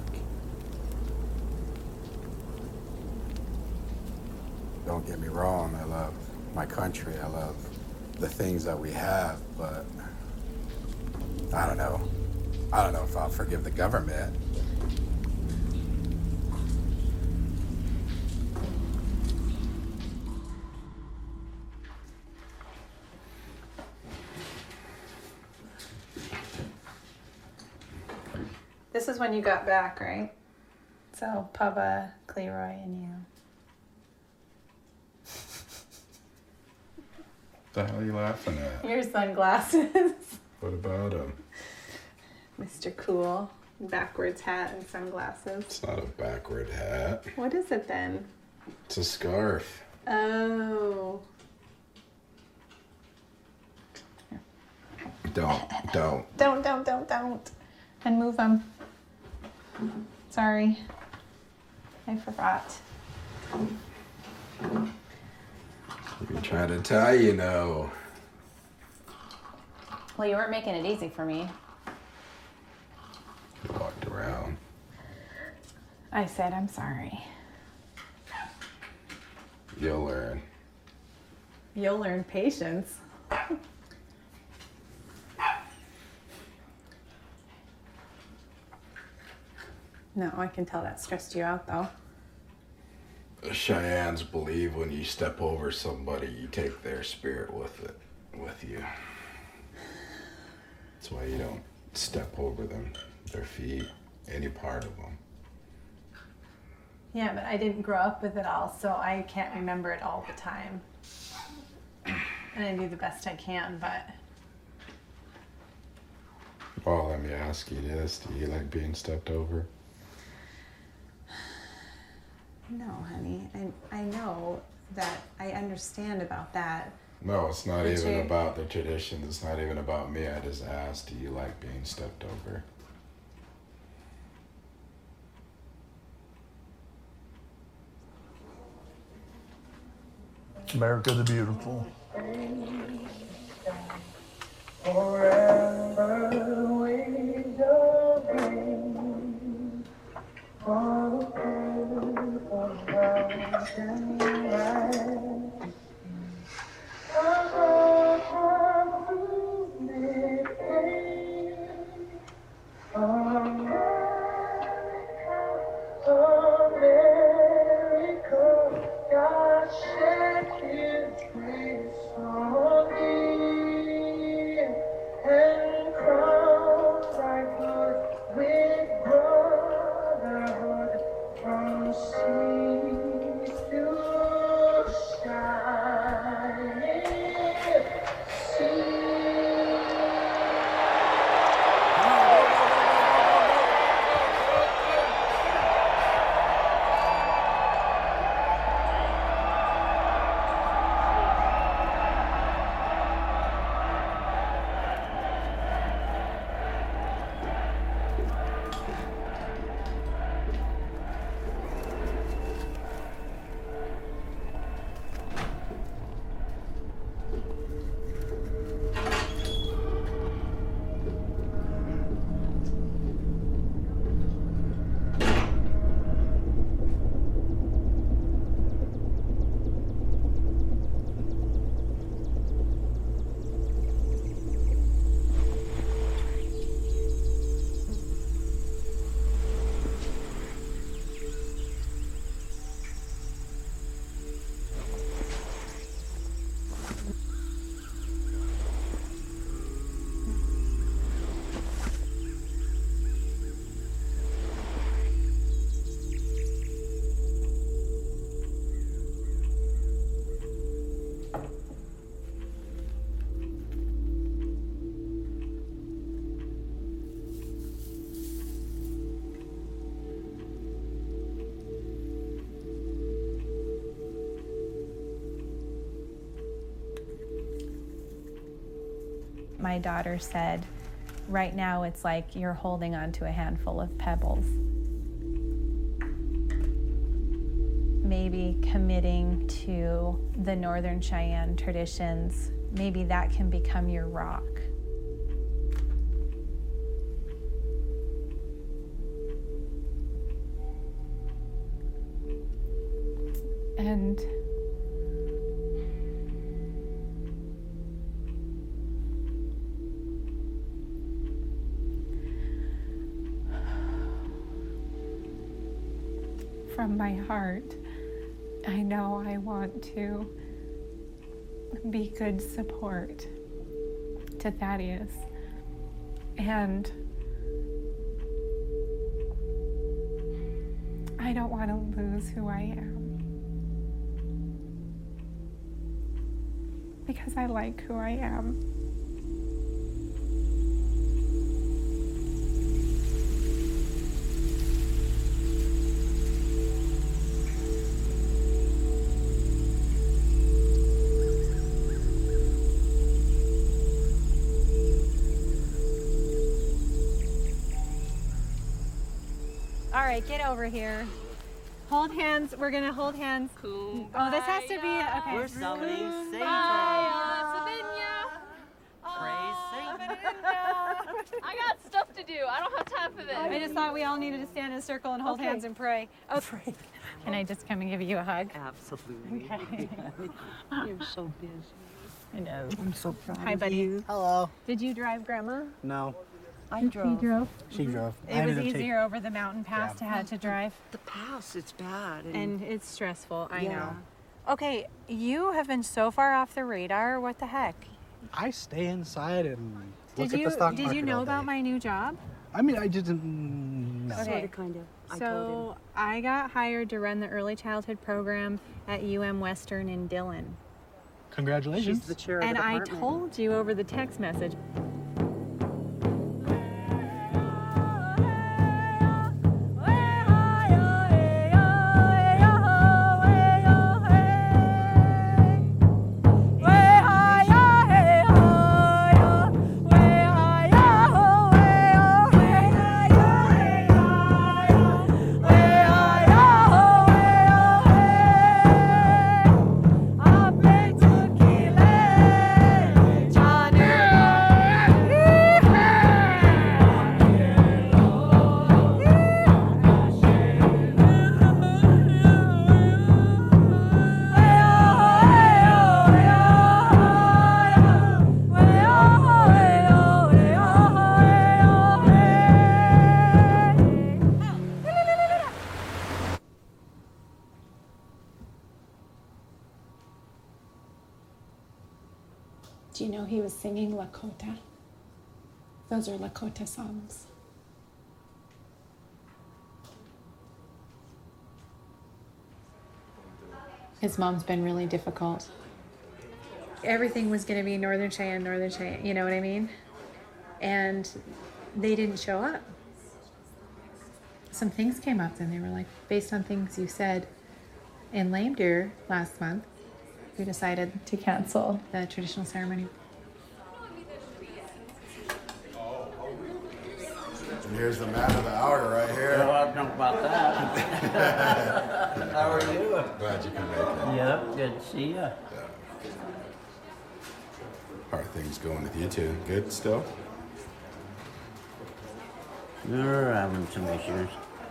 Don't get me wrong, I love my country, I love the things that we have, but I don't know. I don't know if I'll forgive the government. This is when you got back, right? So, Pubba, Cleroy, and you. The hell are you laughing at? Your sunglasses. What about him? Mr. Cool. Backwards hat and sunglasses. It's not a backward hat. What is it then? It's a scarf. Oh. Don't. And move them. Sorry. I forgot. You're trying to tie, you know. Well, you weren't making it easy for me. You walked around. I said I'm sorry. You'll learn. You'll learn patience. No, I can tell that stressed you out, though. The Cheyennes believe when you step over somebody, you take their spirit with you. That's why you don't step over them, their feet, any part of them. Yeah, but I didn't grow up with it all, so I can't remember it all the time. And I do the best I can, but... Well, let me ask you this. Do you like being stepped over? No, honey. I know that I understand about that. No, it's not But even you- about the traditions. It's not even about me. I just asked, do you like being stepped over? America the Beautiful. My daughter said, right now it's like you're holding on to a handful of pebbles. Maybe committing to the Northern Cheyenne traditions, maybe that can become your rock. And from my heart, I know I want to be good support to Thaddeus. And I don't want to lose who I am. Because I like who I am. All right, get over here. Hold hands. We're gonna hold hands. Kumbaya. Oh, this has to be okay. We're summoning Satan. Praise Satan. I got stuff to do. I don't have time for this. I just thought we all needed to stand in a circle and hold hands and pray. Oh, pray. Can I just come and give you a hug? Absolutely. Okay. You're so busy. I know. I'm so proud Hi, of buddy. you. Hello. Did you drive, Grandma? No. I drove. You drove? She drove. I It ended was up easier over the mountain pass to have to drive. The pass, it's bad. And it's stressful, I Yeah. know. Okay, you have been so far off the radar. What the heck? I stay inside and Did look you at the stock did you market know all about day. my new job? I mean, I didn't know. Okay. Sorta, kinda. I told So I got hired to run the early childhood program at UM Western in Dillon. Congratulations. She's the chair of And the I department. told you over the text message. Do you know he was singing Lakota? Those are Lakota songs. His mom's been really difficult. Everything was going to be Northern Cheyenne, you know what I mean? And they didn't show up. Some things came up and they were like, based on things you said in Lame Deer last month, we decided to cancel the traditional ceremony. Here's the man of the hour right here. Well, I don't know about that. How are you? Glad you could make it. Yep, good to see you. How are things going with you two? Good still? We're having some issues.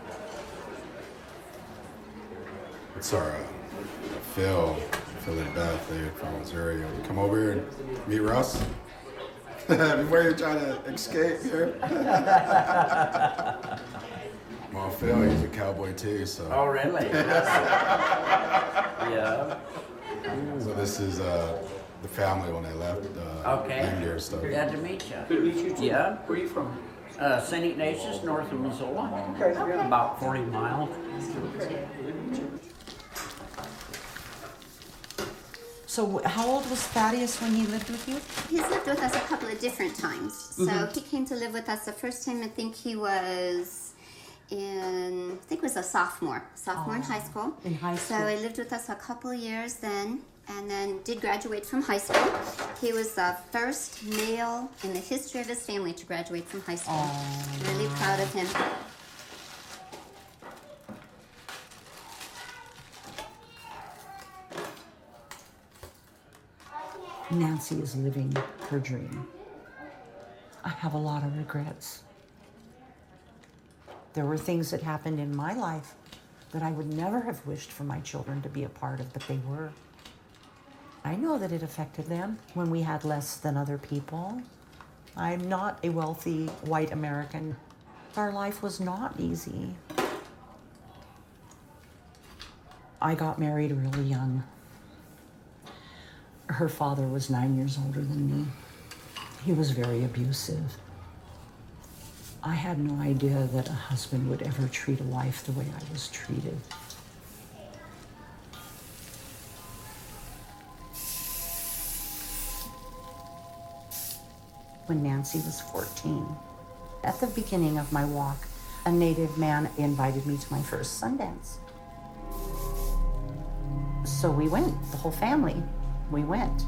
It's our Phil and Beth, they're from Missouri. Come over here and meet Russ. Before you're trying to escape here. Well, Phil, he's a cowboy too, so. Oh, really? Yeah. So this is the family when they left Okay. Lame stuff. Glad to meet you. Good to meet you too. Yeah. Where are you from? St. Ignatius, north of Missoula. Okay. About 40 miles. So how old was Thaddeus when he lived with you? He's lived with us a couple of different times. So he came to live with us the first time, I think he was a sophomore in high school. In high school. So he lived with us a couple of years then, and then did graduate from high school. He was the first male in the history of his family to graduate from high school. Really proud of him. Nancy is living her dream. I have a lot of regrets. There were things that happened in my life that I would never have wished for my children to be a part of, but they were. I know that it affected them when we had less than other people. I'm not a wealthy white American. Our life was not easy. I got married really young. Her father was 9 years older than me. He was very abusive. I had no idea that a husband would ever treat a wife the way I was treated. When Nancy was 14, at the beginning of my walk, a native man invited me to my first Sundance. So we went, the whole family, we went.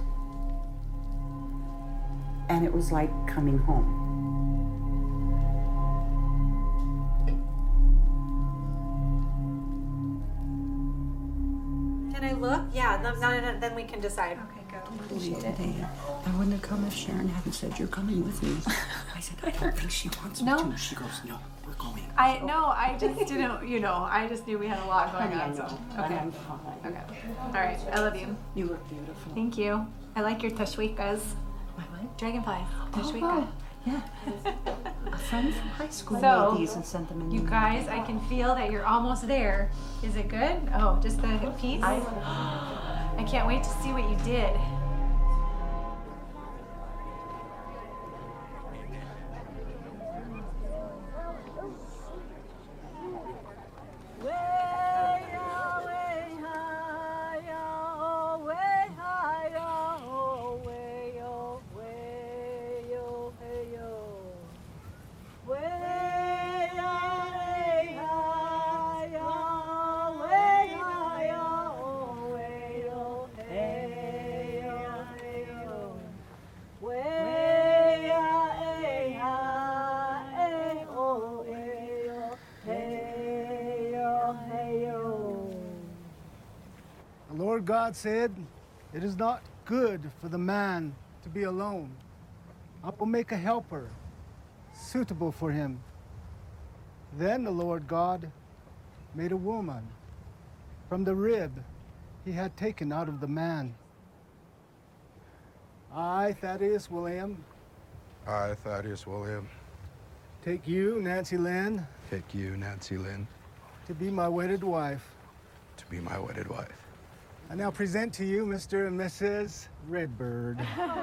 And it was like coming home. Can I look? Yeah, then we can decide. Okay, go. Appreciate it. I wouldn't have come if Sharon hadn't said you're coming with me. I said, I don't think she wants me to. She goes, no, we're going. I just didn't, I just knew we had a lot going on, so. Okay. Okay. All right, I love you. You look beautiful. Thank you. I like your tashwikas. My what? Dragonflies. Tashwika. Oh, yeah. A friend from high school So, made these and sent them in. you guys, I can feel that you're almost there. Is it good? Oh, just the piece? I can't wait to see what you did. The Lord God said, it is not good for the man to be alone. I will make a helper suitable for him. Then the Lord God made a woman from the rib he had taken out of the man. I, Thaddeus William. I, Thaddeus William. Take you, Nancy Lynn. Take you, Nancy Lynn. To be my wedded wife. To be my wedded wife. I now present to you Mr. and Mrs. Redbird.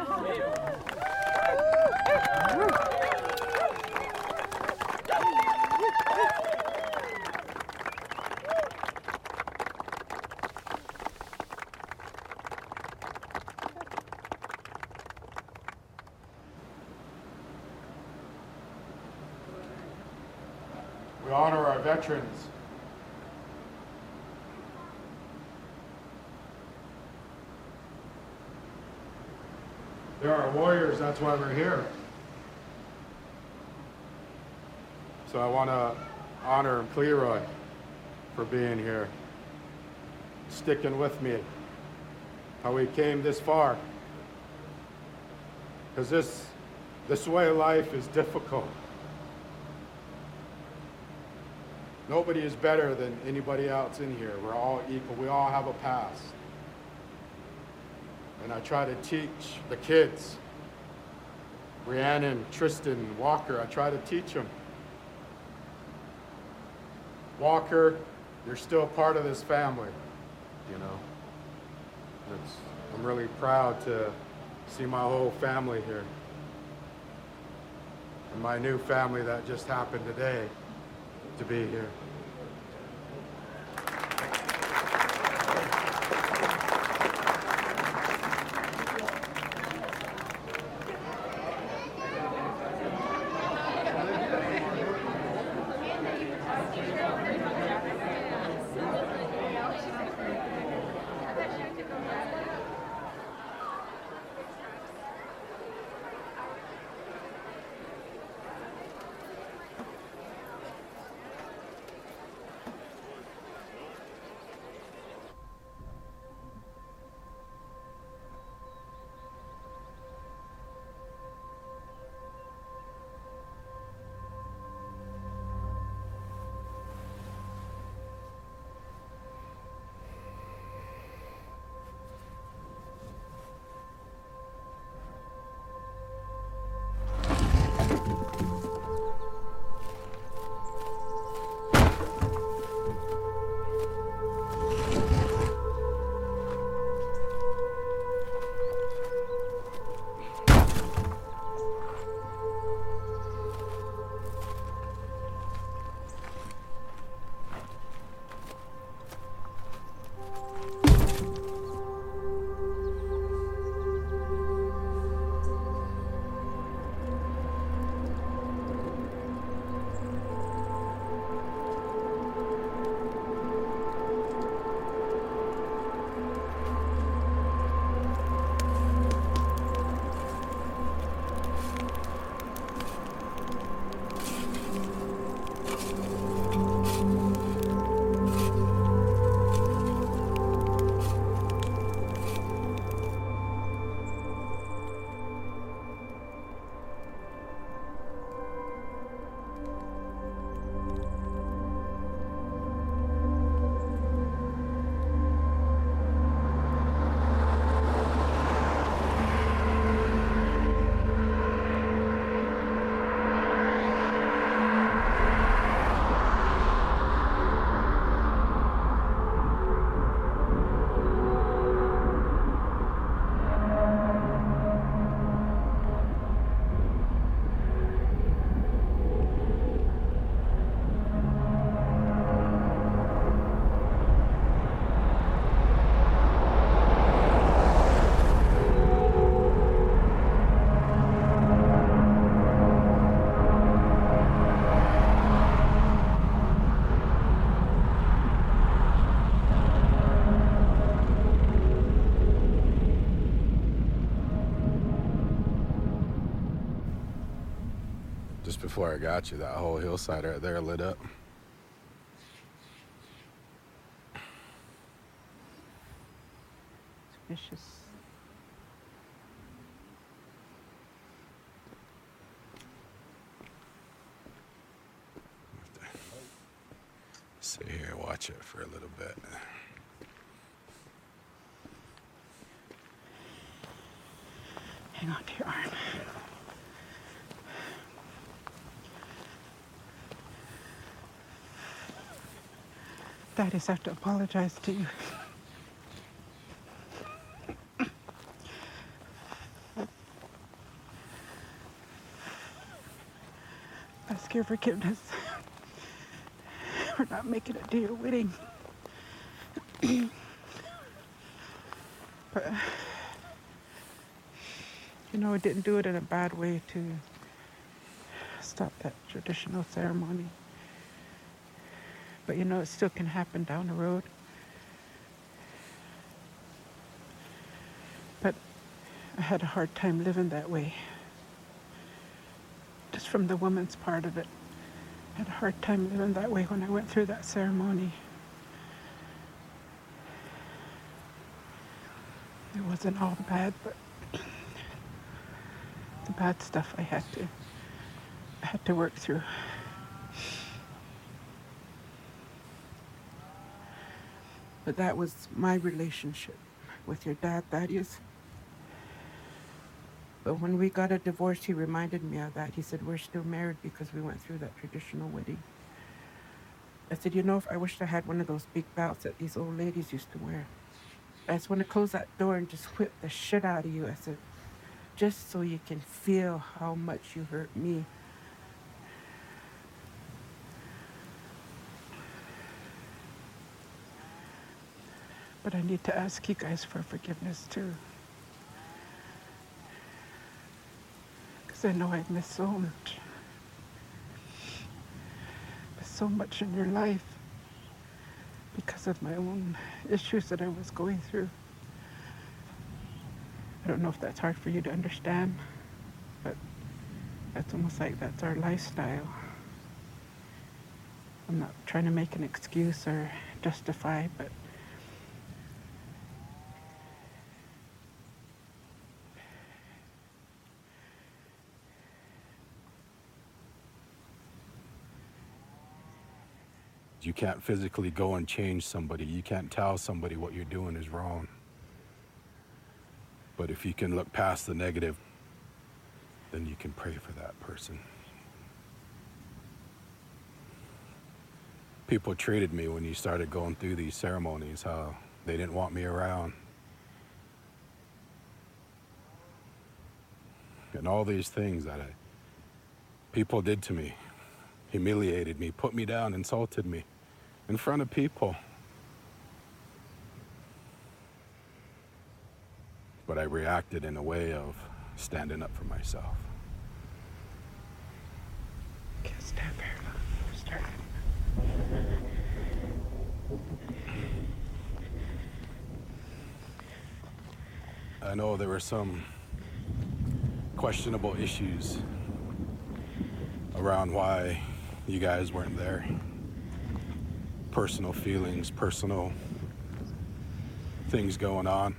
We honor our veterans. They're our warriors, that's why we're here. So I want to honor Cleroy for being here, sticking with me, how we came this far. Because this way of life is difficult. Nobody is better than anybody else in here. We're all equal. We all have a past. And I try to teach the kids, Rhiannon, Tristan, Walker, I try to teach them. Walker, you're still part of this family, you know. I'm really proud to see my whole family here. And my new family that just happened today to be here. Just before I got you, that whole hillside right there lit up. It's vicious. Sit here and watch it for a little bit. Hang on to your arm. Daddy just have to apologize to you. Ask your forgiveness for not making it to your wedding. But, you know, I didn't do it in a bad way to stop that traditional ceremony. But, you know, it still can happen down the road. But I had a hard time living that way. Just from the woman's part of it. I had a hard time living that way when I went through that ceremony. It wasn't all bad, but the bad stuff I had to work through. But that was my relationship with your dad, Thaddeus. But when we got a divorce, he reminded me of that. He said, we're still married because we went through that traditional wedding. I said, you know, I wished I had one of those big belts that these old ladies used to wear. I just want to close that door and just whip the shit out of you. I said, just so you can feel how much you hurt me. But I need to ask you guys for forgiveness too. Because I know I've missed so much. Missed so much in your life because of my own issues that I was going through. I don't know if that's hard for you to understand, but that's almost like that's our lifestyle. I'm not trying to make an excuse or justify, but you can't physically go and change somebody. You can't tell somebody what you're doing is wrong. But if you can look past the negative, then you can pray for that person. People treated me when you started going through these ceremonies, how they didn't want me around. And all these things that people did to me, humiliated me, put me down, insulted me in front of people. But I reacted in a way of standing up for myself. Can't stand very long. Start. I know there were some questionable issues around why you guys weren't there. Personal feelings, personal things going on.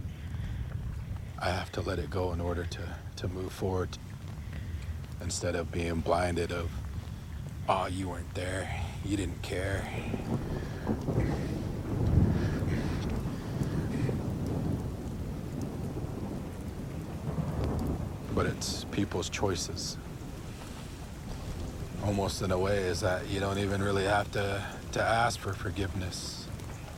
I have to let it go in order to move forward instead of being blinded of, oh, you weren't there, you didn't care. But it's people's choices. Almost in a way is that you don't even really have to ask for forgiveness.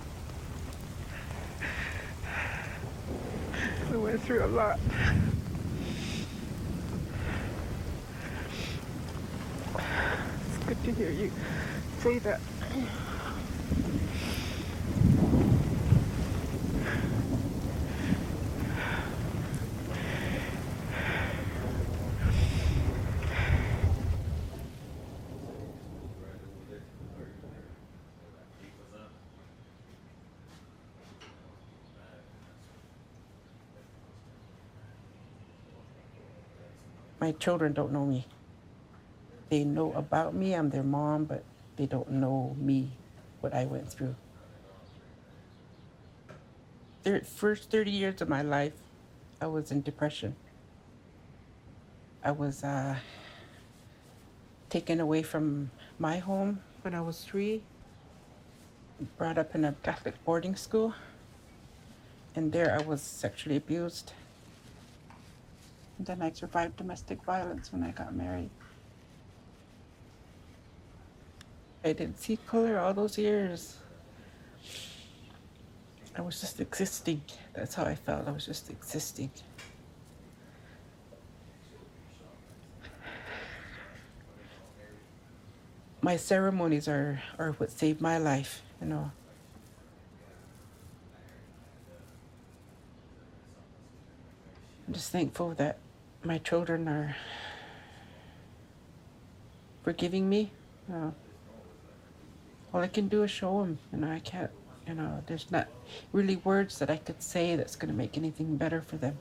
We went through a lot. It's good to hear you say that. My children don't know me. They know about me, I'm their mom, but they don't know me, what I went through. The first 30 years of my life, I was in depression. I was taken away from my home when I was 3, brought up in a Catholic boarding school, and there I was sexually abused. And then I survived domestic violence when I got married. I didn't see color all those years. I was just existing. That's how I felt. I was just existing. My ceremonies are what saved my life, you know. I'm just thankful that my children are forgiving me. All I can do is show them, I can't, there's not really words that I could say that's going to make anything better for them,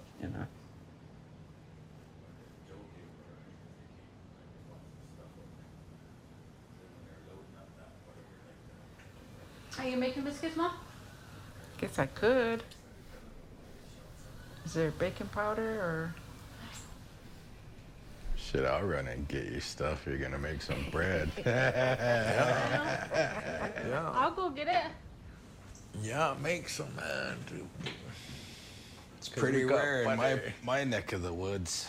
Are you making biscuits, Mom? Guess I could. Is there baking powder or? Shit, I'll run and get you stuff. You're gonna make some bread. Yeah. I'll go get it. Yeah, make some, man. It's pretty rare in my neck of the woods.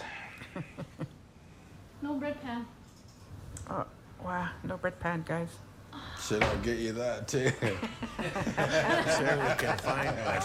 No bread pan. Oh, wow, no bread pan, guys. Shit, I'll get you that too. Sure, we can find one.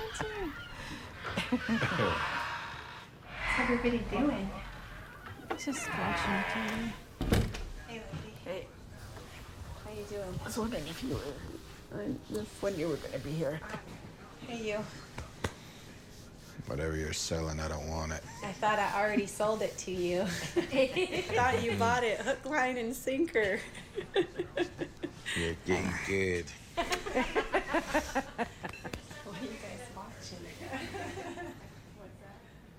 What's everybody doing? Just watching TV. Hey, lady. Hey. How you doing? I was wondering if you were, when you were going to be here. Hey, you. Whatever you're selling, I don't want it. I thought I already sold it to you. Thought you bought it hook, line, and sinker. You're getting good. What are you guys watching? What's that?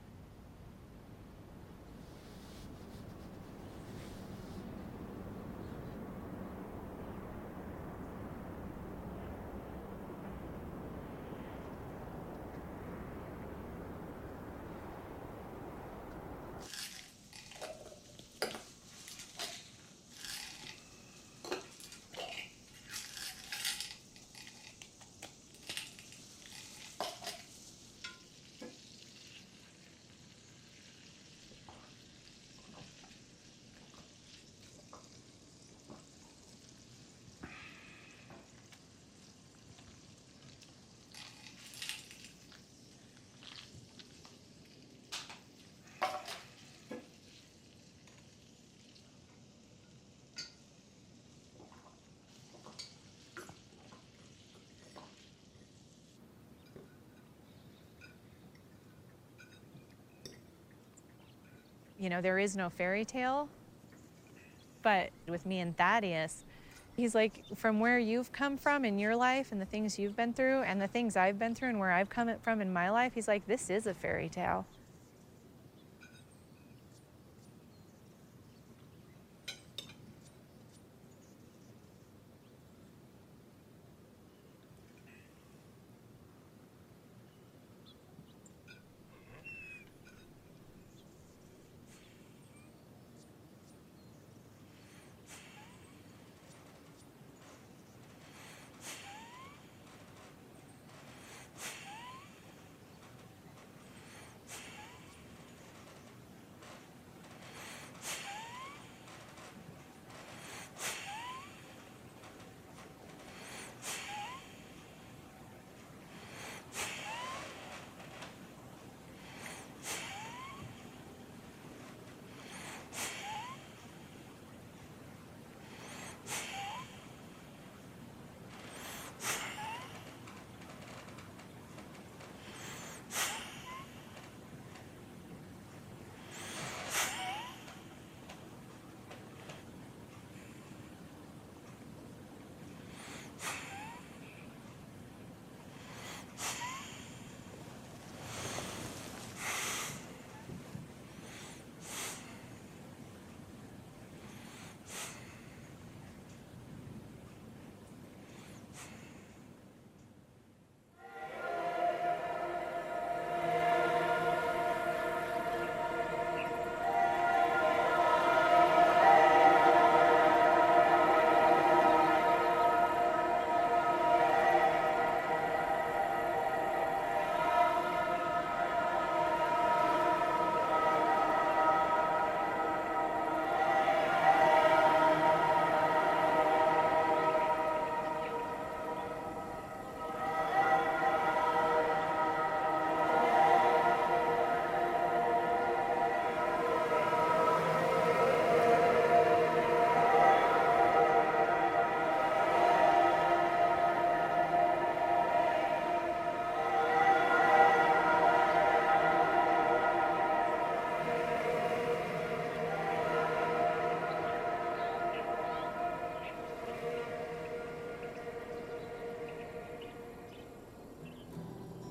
There is no fairy tale, but with me and Thaddeus, he's like, from where you've come from in your life and the things you've been through and the things I've been through and where I've come from in my life, he's like, this is a fairy tale.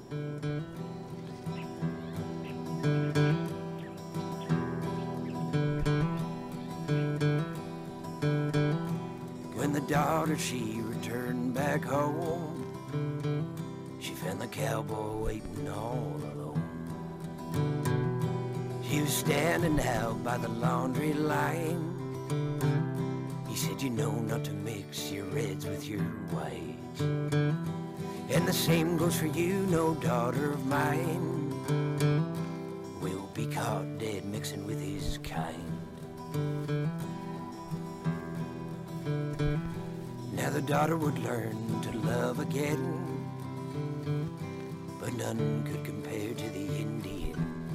When the daughter, she returned back home, she found the cowboy waiting all alone. He was standing out by the laundry line. He said, you know not to mix your reds with your whites. And the same goes for you, no daughter of mine will be caught dead mixing with his kind. Now the daughter would learn to love again, but none could compare to the Indian.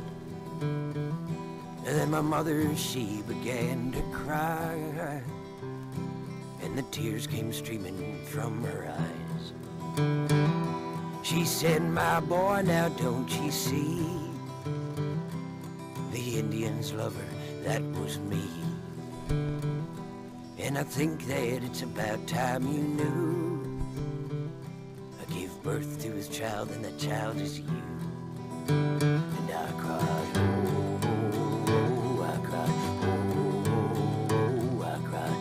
And then my mother, she began to cry, and the tears came streaming from her eyes. She said, my boy, now don't you see? The Indian's lover, that was me. And I think that it's about time you knew I gave birth to his child, and that child is you. And I cried, oh, I cried, oh, I cried,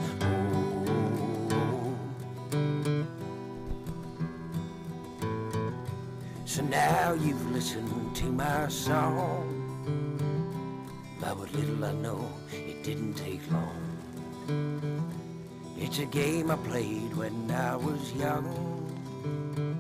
oh. So now you've listened to my song. By what little I know, it didn't take long. It's a game I played when I was young,